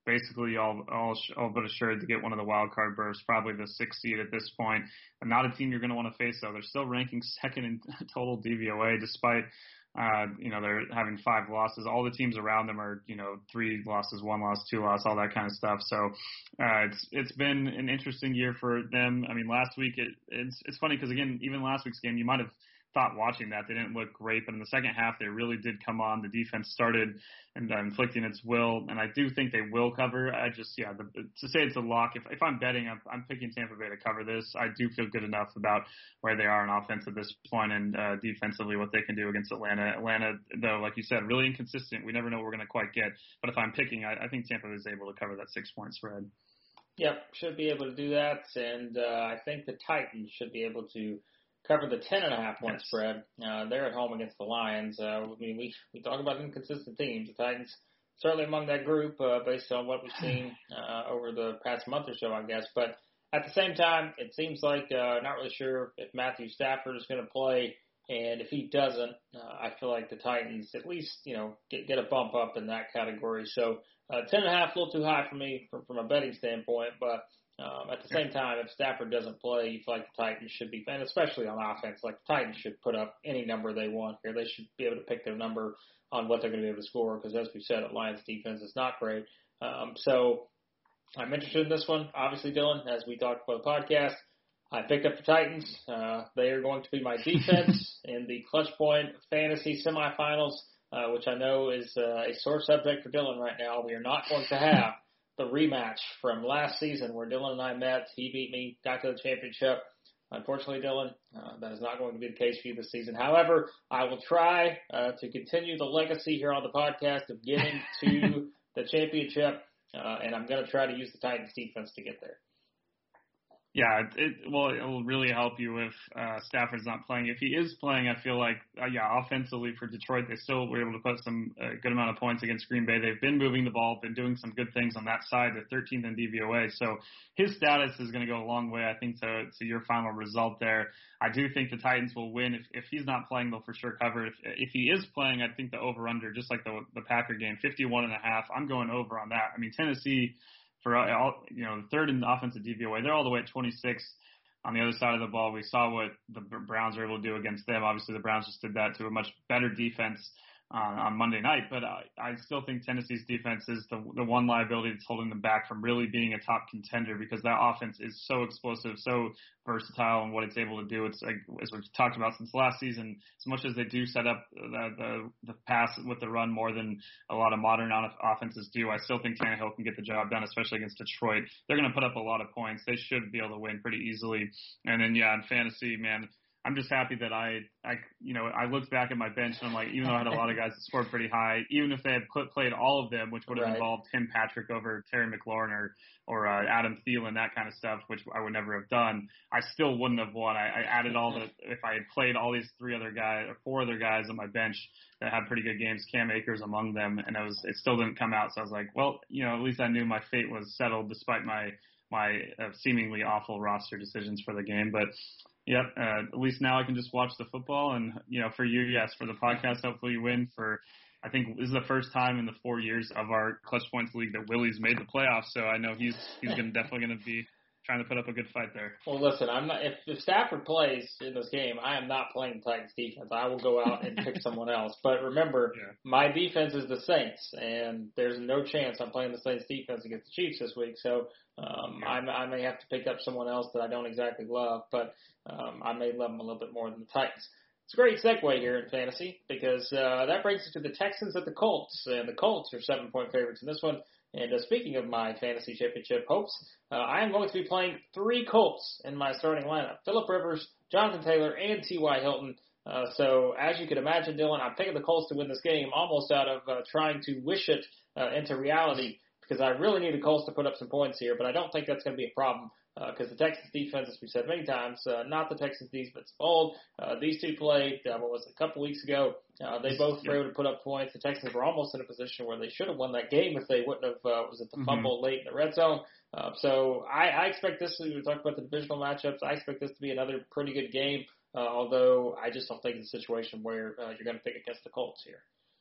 basically all all all but assured to get one of the wild card berths, probably the sixth seed at this point. And not a team you're going to want to face, though. They're still ranking second in total D V O A, despite uh, you know they're having five losses. All the teams around them are you know three losses, one loss, two loss, all that kind of stuff. So uh, it's it's been an interesting year for them. I mean, last week it it's it's funny because again, even last week's game, you might have thought watching that they didn't look great, but in the second half they really did come on. The defense started and uh, inflicting its will, and I do think they will cover. I just yeah, the, to say it's a lock. If if I'm betting, I'm, I'm picking Tampa Bay to cover this. I do feel good enough about where they are in offense at this point and uh, defensively what they can do against Atlanta. Atlanta, though, like you said, really inconsistent. We never know what we're going to quite get. But if I'm picking, I, I think Tampa is able to cover that six point spread. Yep, should be able to do that, and uh, I think the Titans should be able to cover the ten and a half point yes. spread. Uh, they're at home against the Lions. Uh, I mean, we we talk about inconsistent teams. The Titans certainly among that group, uh, based on what we've seen uh, over the past month or so, I guess. But at the same time, it seems like uh, not really sure if Matthew Stafford is going to play, and if he doesn't, uh, I feel like the Titans at least you know get get a bump up in that category. So uh, ten and a half, a little too high for me from, from a betting standpoint, but. Um, at the same time, if Stafford doesn't play, you feel like the Titans should be, and especially on offense, like the Titans should put up any number they want here. They should be able to pick their number on what they're going to be able to score because, as we said, Lions defense is not great. Um, so I'm interested in this one. Obviously, Dylan, as we talked about the podcast, I picked up the Titans. Uh, they are going to be my defense in the Clutch Point Fantasy semifinals, uh, which I know is uh, a sore subject for Dylan right now. We are not going to have the rematch from last season where Dylan and I met. He beat me, got to the championship. Unfortunately, Dylan, uh, that is not going to be the case for you this season. However, I will try uh, to continue the legacy here on the podcast of getting to the championship, uh, and I'm going to try to use the Titans defense to get there. Yeah, it, it well, it will really help you if uh, Stafford's not playing. If he is playing, I feel like, uh, yeah, offensively for Detroit, they still were able to put some uh, good amount of points against Green Bay. They've been moving the ball, been doing some good things on that side. They're thirteenth in D V O A, so his status is going to go a long way, I think, to, to your final result there. I do think the Titans will win. If, if he's not playing, they'll for sure cover. If, if he is playing, I think the over-under, just like the, the Packer game, fifty-one and a half, I'm going over on that. I mean, Tennessee, for all, you know, third in the offensive D V O A, they're all the way at twenty-sixth. On the other side of the ball, we saw what the Browns were able to do against them. Obviously, the Browns just did that to a much better defense uh, on Monday night. But uh, I still think Tennessee's defense is the, the one liability that's holding them back from really being a top contender because that offense is so explosive, so versatile in what it's able to do. It's like, as we've talked about since last season, as much as they do set up the, the, the pass with the run more than a lot of modern offenses do, I still think Tannehill can get the job done, especially against Detroit. They're going to put up a lot of points. They should be able to win pretty easily. And then, yeah, in fantasy, man, I'm just happy that I, I, you know, I looked back at my bench and I'm like, even though I had a lot of guys that scored pretty high, even if they had put, played all of them, which would have right. involved Tim Patrick over Terry McLaurin or, or uh, Adam Thielen, that kind of stuff, which I would never have done, I still wouldn't have won. I, I added all the, if I had played all these three other guys or four other guys on my bench that had pretty good games, Cam Akers among them, and it was, it still didn't come out. So I was like, well, you know, at least I knew my fate was settled despite my, my uh, seemingly awful roster decisions for the game. But Yep. Uh, at least now I can just watch the football. And, you know, for you, yes, for the podcast, hopefully you win. For, I think this is the first time in the four years of our Clutch Points League that Willie's made the playoffs. So I know he's he's gonna, definitely going to be trying to put up a good fight there. Well, listen, I'm not. If, if Stafford plays in this game, I am not playing the Titans defense. I will go out and pick someone else. But remember, yeah. my defense is the Saints, and there's no chance I'm playing the Saints defense against the Chiefs this week. So um, yeah. I, I may have to pick up someone else that I don't exactly love, but um, I may love them a little bit more than the Titans. It's a great segue here in fantasy because uh, that brings us to the Texans at the Colts, and the Colts are seven-point favorites in this one. And uh, speaking of my fantasy championship hopes, uh, I am going to be playing three Colts in my starting lineup: Phillip Rivers, Jonathan Taylor, and T Y. Hilton. Uh, so as you can imagine, Dylan, I'm picking the Colts to win this game almost out of uh, trying to wish it uh, into reality because I really need the Colts to put up some points here, but I don't think that's going to be a problem. Because uh, the Texans defense, as we said many times, uh, not the Texans defense of old. Uh, these two played, uh, what was it, a couple weeks ago. Uh, they both were able to put up points. The Texans were almost in a position where they should have won that game if they wouldn't have, uh, was it the fumble mm-hmm. late in the red zone. Uh, so I, I expect this, we talked about the divisional matchups, I expect this to be another pretty good game, uh, although I just don't think it's a situation where uh, you're going to pick against the Colts here.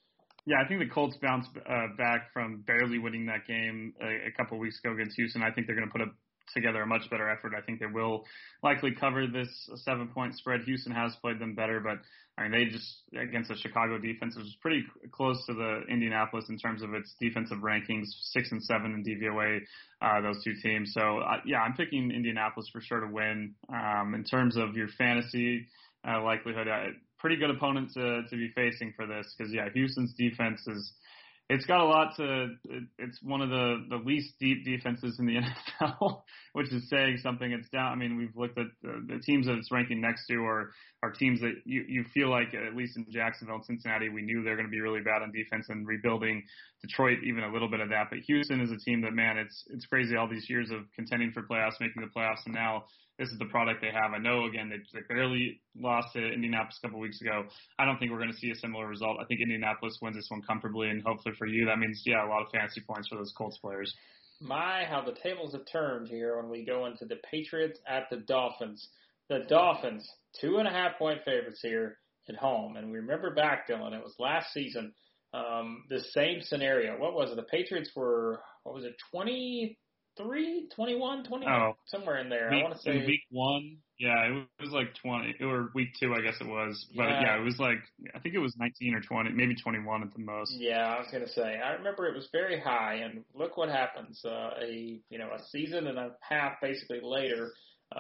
Yeah, I think the Colts bounced uh, back from barely winning that game a, a couple of weeks ago against Houston. I think they're going to put a, together a much better effort. I think they will likely cover this seven-point spread. Houston has played them better, but I mean, they just, against the Chicago defense, it was pretty close to the Indianapolis in terms of its defensive rankings, six and seven in D V O A, uh, those two teams. So, uh, yeah, I'm picking Indianapolis for sure to win. Um, in terms of your fantasy uh, likelihood, uh, pretty good opponent to, to be facing for this because, yeah, Houston's defense is – it's got a lot to – it's one of the, the least deep defenses in the N F L, which is saying something. It's down – I mean, we've looked at the, the teams that it's ranking next to are, are teams that you, you feel like, at least in Jacksonville and Cincinnati, we knew they're going to be really bad on defense and rebuilding. Detroit, even a little bit of that. But Houston is a team that, man, it's it's crazy all these years of contending for playoffs, making the playoffs, and now this is the product they have. I know, again, they, they barely lost to Indianapolis a couple weeks ago. I don't think we're going to see a similar result. I think Indianapolis wins this one comfortably, and hopefully for you, that means, yeah, a lot of fantasy points for those Colts players. My, how the tables have turned here when we go into the Patriots at the Dolphins. The Dolphins, two and a half point favorites here at home. And we remember back, Dylan, it was last season, um, the same scenario. What was it? The Patriots were, what was it, twenty-three, twenty-one, twenty, oh, somewhere in there. Week, I want to say week one. Yeah, it was like twenty, or week two, I guess it was. But yeah. yeah, it was like, I think it was nineteen or twenty, maybe twenty-one at the most. Yeah, I was going to say, I remember it was very high, and look what happens. Uh, a, you know, a season and a half basically later,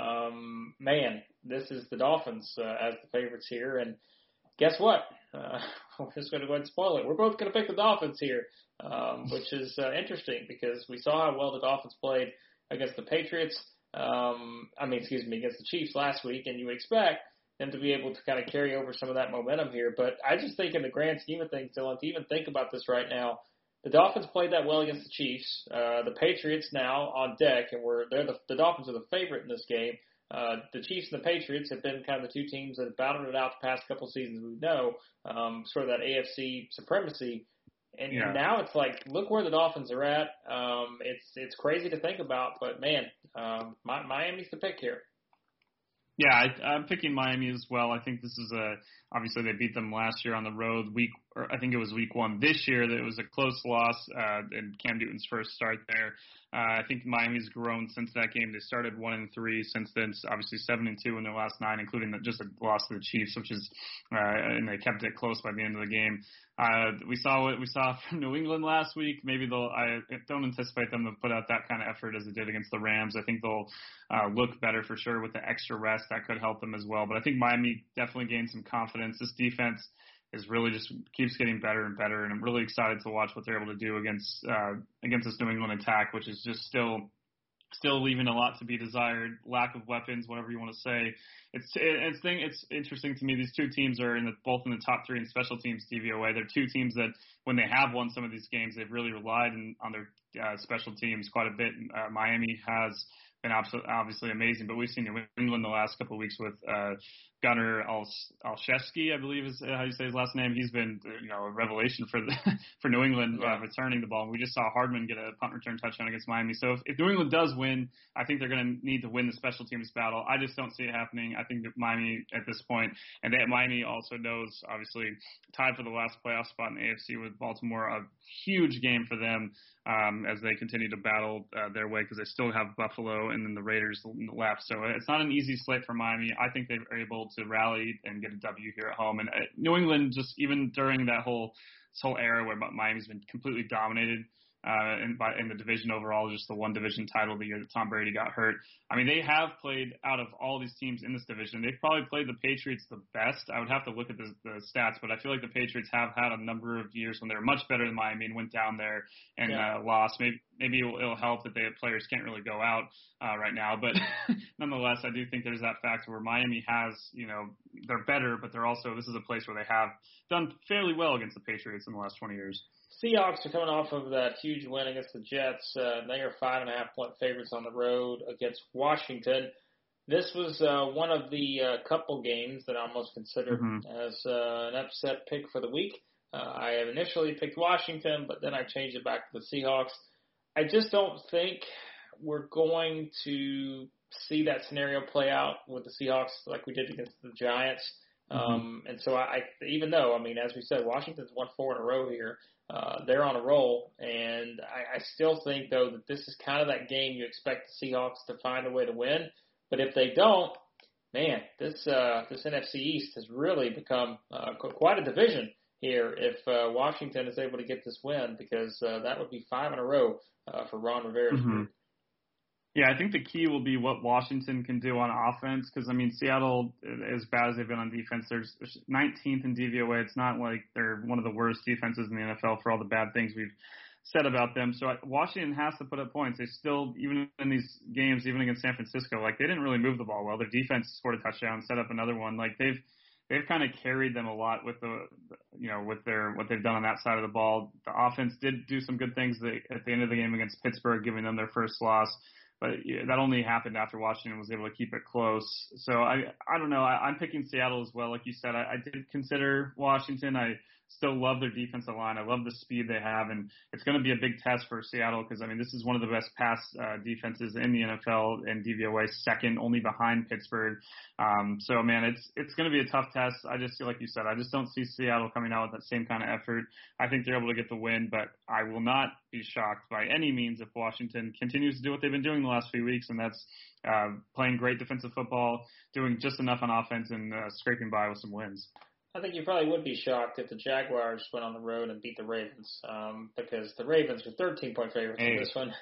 um, man, this is the Dolphins uh, as the favorites here, and guess what? Uh, we're just going to go ahead and spoil it. We're both going to pick the Dolphins here, um, which is uh, interesting because we saw how well the Dolphins played against the Patriots. Um, I mean, excuse me, against the Chiefs last week, and you would expect them to be able to kind of carry over some of that momentum here. But I just think in the grand scheme of things, Dylan, to even think about this right now, the Dolphins played that well against the Chiefs. Uh, the Patriots now on deck, and we're they're the, the Dolphins are the favorite in this game. Uh, the Chiefs and the Patriots have been kind of the two teams that have battled it out the past couple seasons. We know um, sort of that A F C supremacy. And yeah. now it's like, look where the Dolphins are at. Um, it's it's crazy to think about, but man, um, my, Miami's the pick here. Yeah, I, I'm picking Miami as well. I think this is a obviously they beat them last year on the road. Week, or I think it was week one this year. That it was a close loss uh, in Cam Newton's first start there. Uh, I think Miami's grown since that game. They started one and three since then. Obviously seven and two in their last nine, including the, just a loss to the Chiefs, which is uh, and they kept it close by the end of the game. Uh, we saw what we saw from New England last week. Maybe they'll. I don't anticipate them to put out that kind of effort as they did against the Rams. I think they'll uh, look better for sure with the extra rest. That could help them as well. But I think Miami definitely gained some confidence. This defense is really just keeps getting better and better, and I'm really excited to watch what they're able to do against uh, against this New England attack, which is just still still leaving a lot to be desired. Lack of weapons, whatever you want to say. It's it's thing. It's interesting to me. These two teams are in the, both in the top three in special teams D V O A. They're two teams that when they have won some of these games, they've really relied on, on their uh, special teams quite a bit. Uh, Miami has been absolutely, obviously amazing, but we've seen New England the last couple of weeks with uh, Gunnar Olszewski, I believe is how you say his last name. He's been, you know, a revelation for the, for New England uh, returning the ball. And we just saw Hardman get a punt return touchdown against Miami. So if, if New England does win, I think they're going to need to win the special teams battle. I just don't see it happening. I think that Miami at this point, and that Miami also knows, obviously, tied for the last playoff spot in the A F C with Baltimore, a huge game for them um, as they continue to battle uh, their way because they still have Buffalo and then the Raiders left. So it's not an easy slate for Miami. I think they're able to rally and get a W here at home. And uh, New England, just even during that whole this whole era where Miami's been completely dominated uh, in, by, in the division overall, just the one division title the year that Tom Brady got hurt. I mean, they have played out of all these teams in this division. They've probably played the Patriots the best. I would have to look at the, the stats, but I feel like the Patriots have had a number of years when they were much better than Miami and went down there and yeah. uh, lost. Maybe maybe it'll, it'll help that the players can't really go out uh, right now, but nonetheless, I do think there's that factor where Miami has, you know, they're better, but they're also, this is a place where they have done fairly well against the Patriots in the last twenty years. Seahawks are coming off of that huge win against the Jets. Uh, they are five and a half point favorites on the road against Washington. This was uh, one of the uh, couple games that I almost considered mm-hmm. as uh, an upset pick for the week. Uh, I had initially picked Washington, but then I changed it back to the Seahawks. I just don't think we're going to see that scenario play out with the Seahawks like we did against the Giants. Um, Mm-hmm. and so I, even though, I mean, as we said, Washington's won four in a row here. Uh, they're on a roll, and I, I still think, though, that this is kind of that game you expect the Seahawks to find a way to win. But if they don't, man, this uh, this N F C East has really become uh, quite a division here if uh, Washington is able to get this win, because uh, that would be five in a row uh, for Ron Rivera's Mm-hmm. group. Yeah, I think the key will be what Washington can do on offense, because, I mean, Seattle, as bad as they've been on defense, they're nineteenth in D V O A. It's not like they're one of the worst defenses in the N F L for all the bad things we've said about them. So Washington has to put up points. They still, even in these games, even against San Francisco, like, they didn't really move the ball well. Their defense scored a touchdown, set up another one. Like, they've they've kind of carried them a lot with the, you know, with their what they've done on that side of the ball. The offense did do some good things at the end of the game against Pittsburgh, giving them their first loss. But that only happened after Washington was able to keep it close. So I I don't know. I, I'm picking Seattle as well. Like you said, I, I did consider Washington. I still love their defensive line. I love the speed they have, and it's going to be a big test for Seattle because, I mean, this is one of the best pass uh, defenses in the N F L, and D V O A second, only behind Pittsburgh. Um, so, man, it's it's going to be a tough test. I just feel like you said, I just don't see Seattle coming out with that same kind of effort. I think they're able to get the win, but I will not be shocked by any means if Washington continues to do what they've been doing the last few weeks, and that's uh, playing great defensive football, doing just enough on offense, and uh, scraping by with some wins. I think you probably would be shocked if the Jaguars went on the road and beat the Ravens, um, because the Ravens are thirteen-point favorites hey. in this one.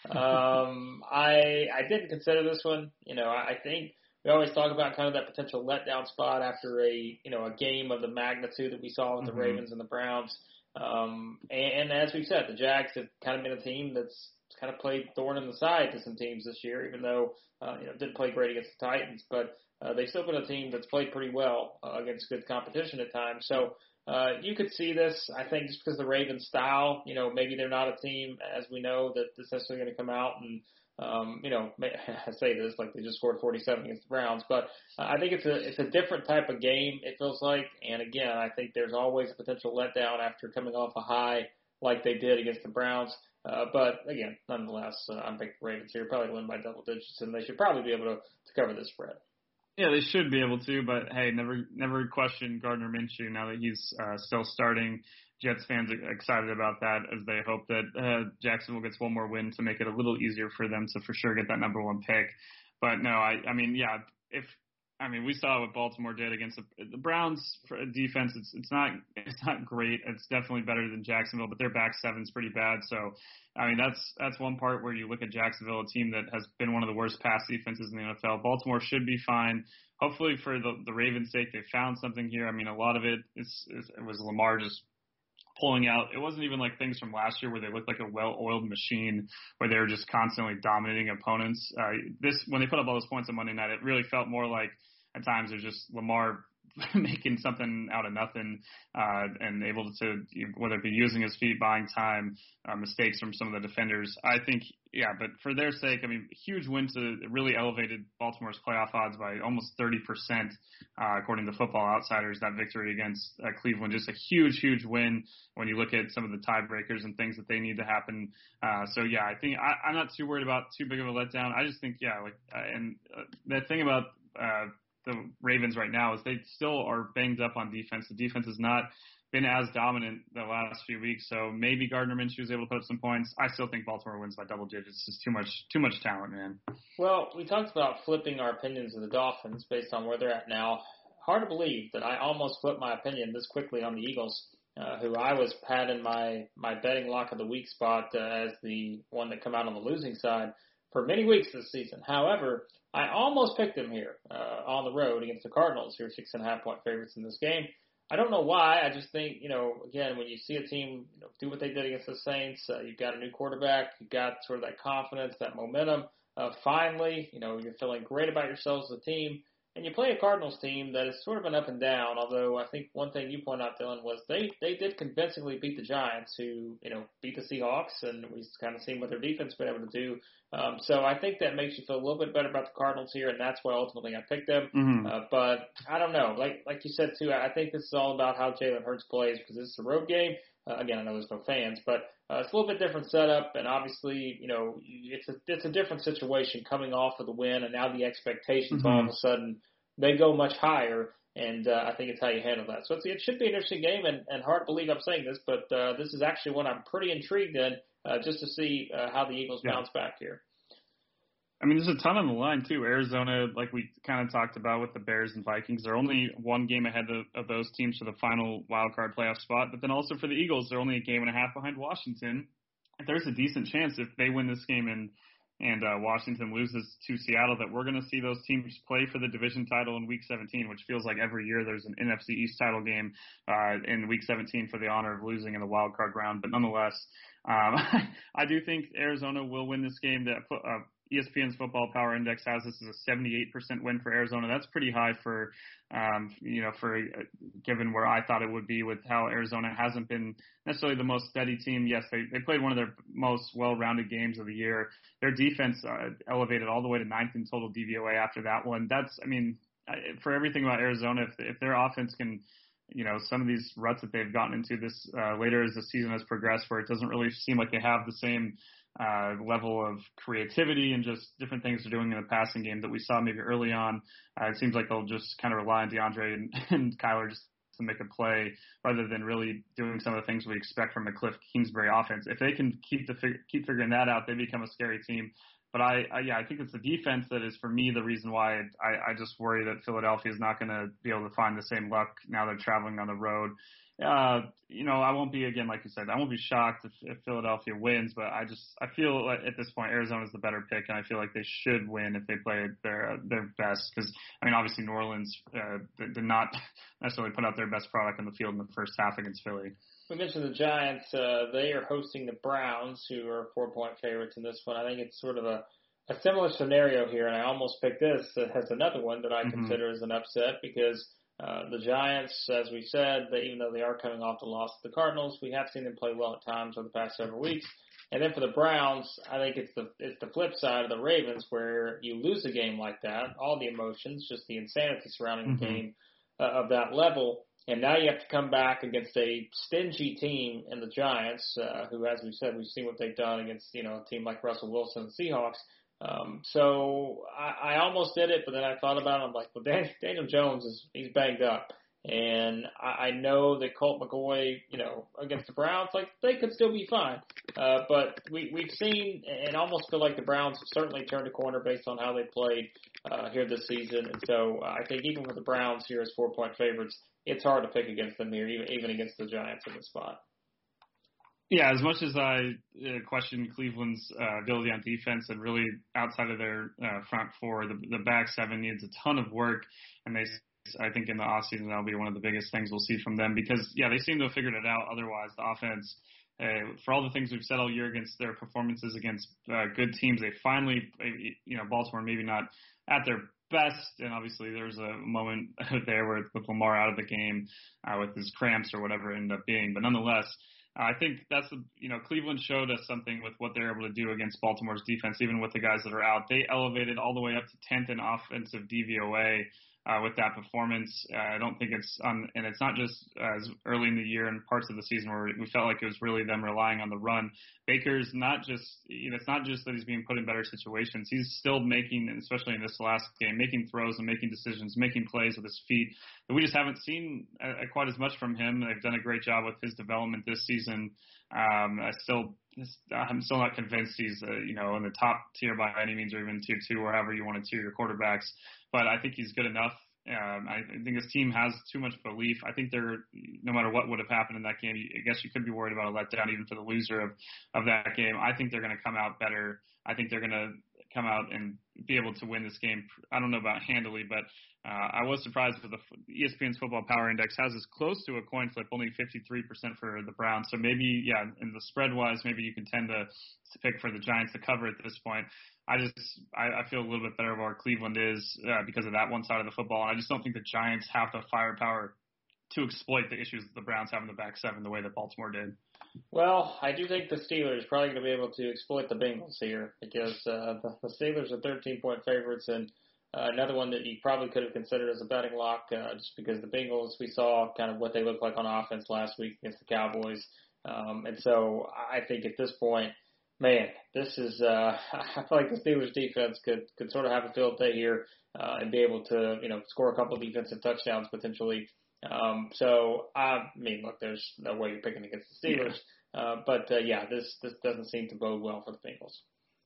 Um, I I didn't consider this one. You know, I, I think we always talk about kind of that potential letdown spot after a you know a game of the magnitude that we saw with mm-hmm. the Ravens and the Browns. Um, and, and as we've said, the Jags have kind of been a team that's kind of played thorn in the side to some teams this year, even though uh, you know didn't play great against the Titans, but. Uh, they've still been a team that's played pretty well uh, against good competition at times. So uh, you could see this, I think, just because the Ravens style, you know, maybe they're not a team, as we know, that that's necessarily going to come out and, um, you know, I say this like they just scored forty-seven against the Browns. But uh, I think it's a it's a different type of game, it feels like. And, again, I think there's always a potential letdown after coming off a high like they did against the Browns. Uh, but, again, nonetheless, uh, I'm picking the Ravens here, probably win by double digits, and they should probably be able to, to cover this spread. Yeah, they should be able to, but hey, never never question Gardner Minshew now that he's uh, still starting. Jets fans are excited about that as they hope that uh, Jacksonville gets one more win to make it a little easier for them to for sure get that number one pick. But no, I, I mean, yeah, if I mean we saw what Baltimore did against the, the Browns defense. It's it's not it's not great. It's definitely better than Jacksonville, but their back seven's pretty bad. So. I mean, that's that's one part where you look at Jacksonville, a team that has been one of the worst pass defenses in the N F L. Baltimore should be fine. Hopefully, for the, the Ravens' sake, they found something here. I mean, a lot of it is, is it was Lamar just pulling out. It wasn't even like things from last year where they looked like a well-oiled machine where they were just constantly dominating opponents. Uh, this when they put up all those points on Monday night, it really felt more like at times it was just Lamar making something out of nothing uh, and able to, whether it be using his feet, buying time, uh, mistakes from some of the defenders. I think, yeah, but for their sake, I mean, huge win to really elevated Baltimore's playoff odds by almost thirty percent, uh, according to Football Outsiders, that victory against uh, Cleveland. Just a huge, huge win when you look at some of the tiebreakers and things that they need to happen. Uh, so, yeah, I think I, I'm not too worried about too big of a letdown. I just think, yeah, like, uh, and uh, the thing about uh, the Ravens right now is they still are banged up on defense. The defense has not been as dominant the last few weeks, so maybe Gardner Minshew is able to put up some points. I still think Baltimore wins by double digits. It's just too much, too much talent, man. Well, we talked about flipping our opinions of the Dolphins based on where they're at now. Hard to believe that I almost flipped my opinion this quickly on the Eagles, uh, who I was patting my, my betting lock of the week spot uh, as the one that come out on the losing side for many weeks this season. However, I almost picked them here uh, on the road against the Cardinals, who are six and a half point favorites in this game. I don't know why. I just think, you know, again, when you see a team you know, do what they did against the Saints, uh, you've got a new quarterback, you've got sort of that confidence, that momentum. Uh, finally, you know, you're feeling great about yourselves as a team. And you play a Cardinals team that is sort of an up and down, although I think one thing you pointed out, Dylan, was they, they did convincingly beat the Giants, who, you know, beat the Seahawks, and we've kind of seen what their defense has been able to do. Um, so I think that makes you feel a little bit better about the Cardinals here, and that's why ultimately I picked them. Mm-hmm. Uh, but I don't know. Like like you said, too, I think this is all about how Jalen Hurts plays because this is a road game. Uh, again, I know there's no fans, but uh, it's a little bit different setup, and obviously, you know, it's a, it's a different situation coming off of the win, and now the expectations mm-hmm. all of a sudden – they go much higher And uh, I think it's how you handle that. So it's, it should be an interesting game, and, and hard to believe I'm saying this, but uh, this is actually one I'm pretty intrigued in uh, just to see uh, how the Eagles yeah. bounce back here. I mean, there's a ton on the line, too. Arizona, like we kind of talked about with the Bears and Vikings, they're only one game ahead of, of those teams for the final wildcard playoff spot. But then also for the Eagles, they're only a game and a half behind Washington. There's a decent chance if they win this game and and uh, Washington loses to Seattle that we're going to see those teams play for the division title in Week seventeen, which feels like every year there's an N F C East title game uh, in Week seventeen for the honor of losing in the wild card round. But nonetheless, um, I do think Arizona will win this game. That uh, E S P N's Football Power Index has this as a seventy-eight percent win for Arizona. That's pretty high for, um, you know, for uh, given where I thought it would be with how Arizona hasn't been necessarily the most steady team. Yes, they, they played one of their most well-rounded games of the year. Their defense uh, elevated all the way to ninth in total D V O A after that one. That's, I mean, for everything about Arizona, if, if their offense can, you know, some of these ruts that they've gotten into this uh, later as the season has progressed, where it doesn't really seem like they have the same uh, level of creativity and just different things they're doing in the passing game that we saw maybe early on. Uh, it seems like they'll just kind of rely on DeAndre and, and Kyler just to make a play rather than really doing some of the things we expect from a Cliff Kingsbury offense. If they can keep the fig- keep figuring that out, they become a scary team. But I, I, yeah, I think it's the defense that is, for me, the reason why I, I just worry that Philadelphia is not going to be able to find the same luck now they're traveling on the road. Uh, you know, I won't be, again, like you said, I won't be shocked if, if Philadelphia wins, but I just, I feel like at this point Arizona's the better pick, and I feel like they should win if they play their their best. Because, I mean, obviously New Orleans uh, did not necessarily put out their best product on the field in the first half against Philly. We mentioned the Giants. Uh, they are hosting the Browns, who are four-point favorites in this one. I think it's sort of a, a similar scenario here, and I almost picked this as another one that I mm-hmm. consider as an upset because uh, the Giants, as we said, they, even though they are coming off the loss to the Cardinals, we have seen them play well at times over the past several weeks. And then for the Browns, I think it's the it's the flip side of the Ravens, where you lose a game like that, all the emotions, just the insanity surrounding mm-hmm. the game uh, of that level. And now you have to come back against a stingy team in the Giants, uh, who, as we said, we've seen what they've done against, you know, a team like Russell Wilson and the Seahawks. Um, so I, I almost did it, but then I thought about it. I'm like, well, Dan, Daniel Jones is he's banged up, and I, I know that Colt McCoy, you know, against the Browns, like they could still be fine. Uh, but we we've seen and almost feel like the Browns have certainly turned a corner based on how they played uh, here this season. And so I think even with the Browns here as four point favorites, it's hard to pick against them here, even, even against the Giants in this spot. Yeah, as much as I uh, question Cleveland's uh, ability on defense and really outside of their uh, front four, the, the back seven needs a ton of work, and they, I think in the offseason that'll be one of the biggest things we'll see from them because, yeah, they seem to have figured it out. Otherwise, the offense, uh, for all the things we've said all year against their performances against uh, good teams, they finally, you know, Baltimore maybe not at their best, and obviously there's a moment there where with Lamar out of the game uh, with his cramps or whatever it ended up being, but nonetheless, I think that's, the, you know, Cleveland showed us something with what they're able to do against Baltimore's defense, even with the guys that are out. They elevated all the way up to tenth in offensive D V O A uh, with that performance. Uh, I don't think it's on, and it's not just as early in the year and parts of the season where we felt like it was really them relying on the run. Baker's not just, you know, it's not just that he's being put in better situations. He's still making, especially in this last game, making throws and making decisions, making plays with his feet that we just haven't seen uh, quite as much from him. They've done a great job with his development this season. Um, I still, I'm still not convinced he's, uh, you know, in the top tier by any means, or even tier two, or however you want to tier your quarterbacks. But I think he's good enough. Um, I think his team has too much belief. I think they're, no matter what would have happened in that game, I guess you could be worried about a letdown even for the loser of, of that game. I think they're going to come out better. I think they're going to come out and be able to win this game. I don't know about handily, but uh, I was surprised with the E S P N's Football Power Index has as close to a coin flip, only fifty-three percent for the Browns. So maybe, yeah, in the spread-wise, maybe you can tend to pick for the Giants to cover at this point. I just I, I feel a little bit better about where Cleveland is uh, because of that one side of the football. And I just don't think the Giants have the firepower to exploit the issues that the Browns have in the back seven the way that Baltimore did. Well, I do think the Steelers are probably going to be able to exploit the Bengals here because uh, the, the Steelers are thirteen-point favorites, and uh, another one that you probably could have considered as a betting lock uh, just because the Bengals, we saw kind of what they looked like on offense last week against the Cowboys. Um, and so I think at this point, Man, this is, uh, I feel like the Steelers defense could, could sort of have a field day here uh, and be able to, you know, score a couple of defensive touchdowns potentially. Um, so, I mean, look, there's no way you're picking against the Steelers. Yeah. Uh, but, uh, yeah, this, this doesn't seem to bode well for the Bengals.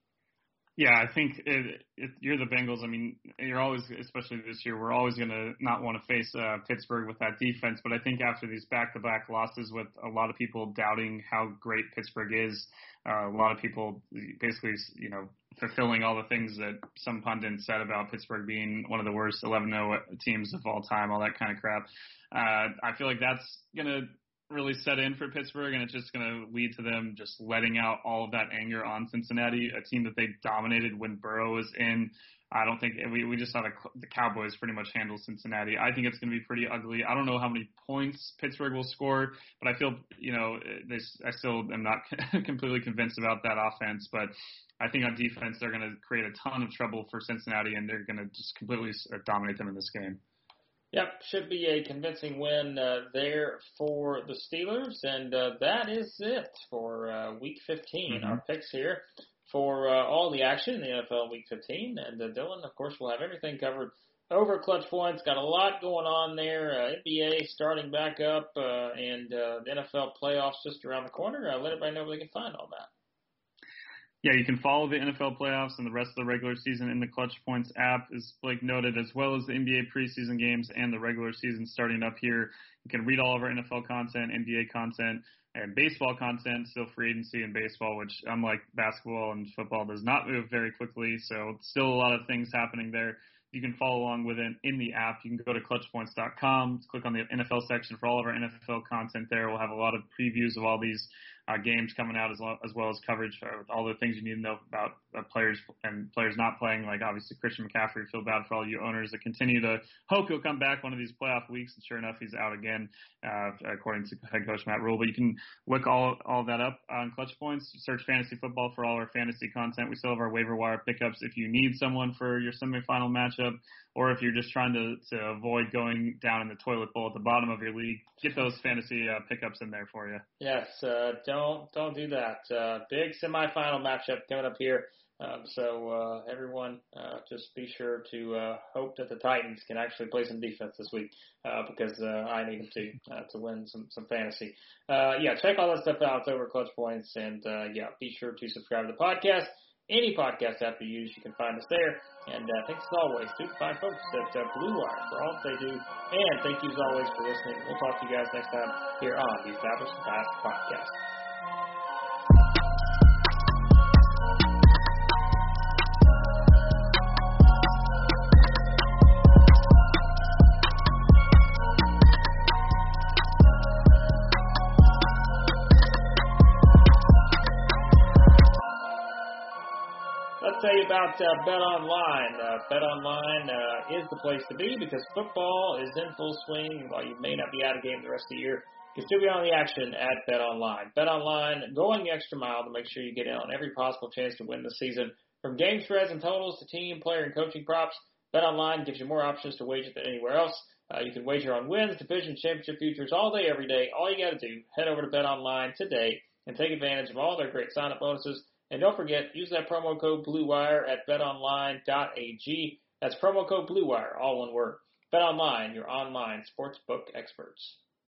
Yeah, I think it, it, you're the Bengals. I mean, you're always, especially this year, we're always going to not want to face uh, Pittsburgh with that defense. But I think after these back-to-back losses with a lot of people doubting how great Pittsburgh is, uh, a lot of people basically, you know, fulfilling all the things that some pundits said about Pittsburgh being one of the worst eleven oh teams of all time, all that kind of crap. Uh, I feel like that's going to really set in for Pittsburgh, and it's just going to lead to them just letting out all of that anger on Cincinnati, a team that they dominated when Burrow was in. I don't think we we just saw the, the Cowboys pretty much handle Cincinnati. I think it's going to be pretty ugly. I don't know how many points Pittsburgh will score, but I feel, you know, this, I still am not completely convinced about that offense, but I think on defense they're going to create a ton of trouble for Cincinnati, and they're going to just completely dominate them in this game. Yep, should be a convincing win uh, there for the Steelers, and uh, that is it for uh, Week fifteen. Mm-hmm. Our picks here for uh, all the action in the N F L Week fifteen, and uh, Dylan, of course, will have everything covered over Clutch Points. Got a lot going on there. Uh, N B A starting back up, uh, and uh, the N F L playoffs just around the corner. Uh, let everybody know where they can find all that. Yeah, you can follow the N F L playoffs and the rest of the regular season in the Clutch Points app, as Blake noted, as well as the N B A preseason games and the regular season starting up here. You can read all of our N F L content, N B A content, and baseball content, still free agency in baseball, which, unlike basketball and football, does not move very quickly. So still a lot of things happening there. You can follow along with it in the app. You can go to clutch points dot com, click on the N F L section for all of our N F L content there. We'll have a lot of previews of all these uh, games coming out, as well, as well as coverage for all the things you need to know about uh, players and players not playing, like obviously Christian McCaffrey. Feel bad for all you owners that continue to hope he'll come back one of these playoff weeks, and sure enough, he's out again, uh, according to head coach Matt Rule. But you can look all all that up on Clutch Points. Search fantasy football for all our fantasy content. We still have our waiver wire pickups if you need someone for your semifinal matchup, or if you're just trying to, to avoid going down in the toilet bowl at the bottom of your league, get those fantasy uh, pickups in there for you. Yes, uh, don't don't do that. Uh, big semifinal matchup coming up here. Um, so uh, everyone, uh, just be sure to uh, hope that the Titans can actually play some defense this week, uh, because uh, I need them to uh, to win some some fantasy. Uh, yeah, check all that stuff out. It's over at Clutch Points, and uh, yeah, be sure to subscribe to the podcast. Any podcast app you use, you can find us there. And uh, thanks as always to the fine folks at uh, Blue Wire for all that they do. And thank you as always for listening. We'll talk to you guys next time here on the Established Pass Podcast. Tell you about uh, BetOnline. Uh, BetOnline uh, is the place to be because football is in full swing. While you may not be out of game the rest of the year, you can still be on the action at BetOnline. BetOnline, going the extra mile to make sure you get in on every possible chance to win the season. From game spreads and totals to team, player, and coaching props, BetOnline gives you more options to wager than anywhere else. Uh, you can wager on wins, division, championship futures all day, every day. All you got to do, head over to BetOnline today and take advantage of all their great sign-up bonuses. And don't forget, use that promo code BlueWire at bet online dot a g. That's promo code BlueWire, all one word. BetOnline, your online sportsbook experts.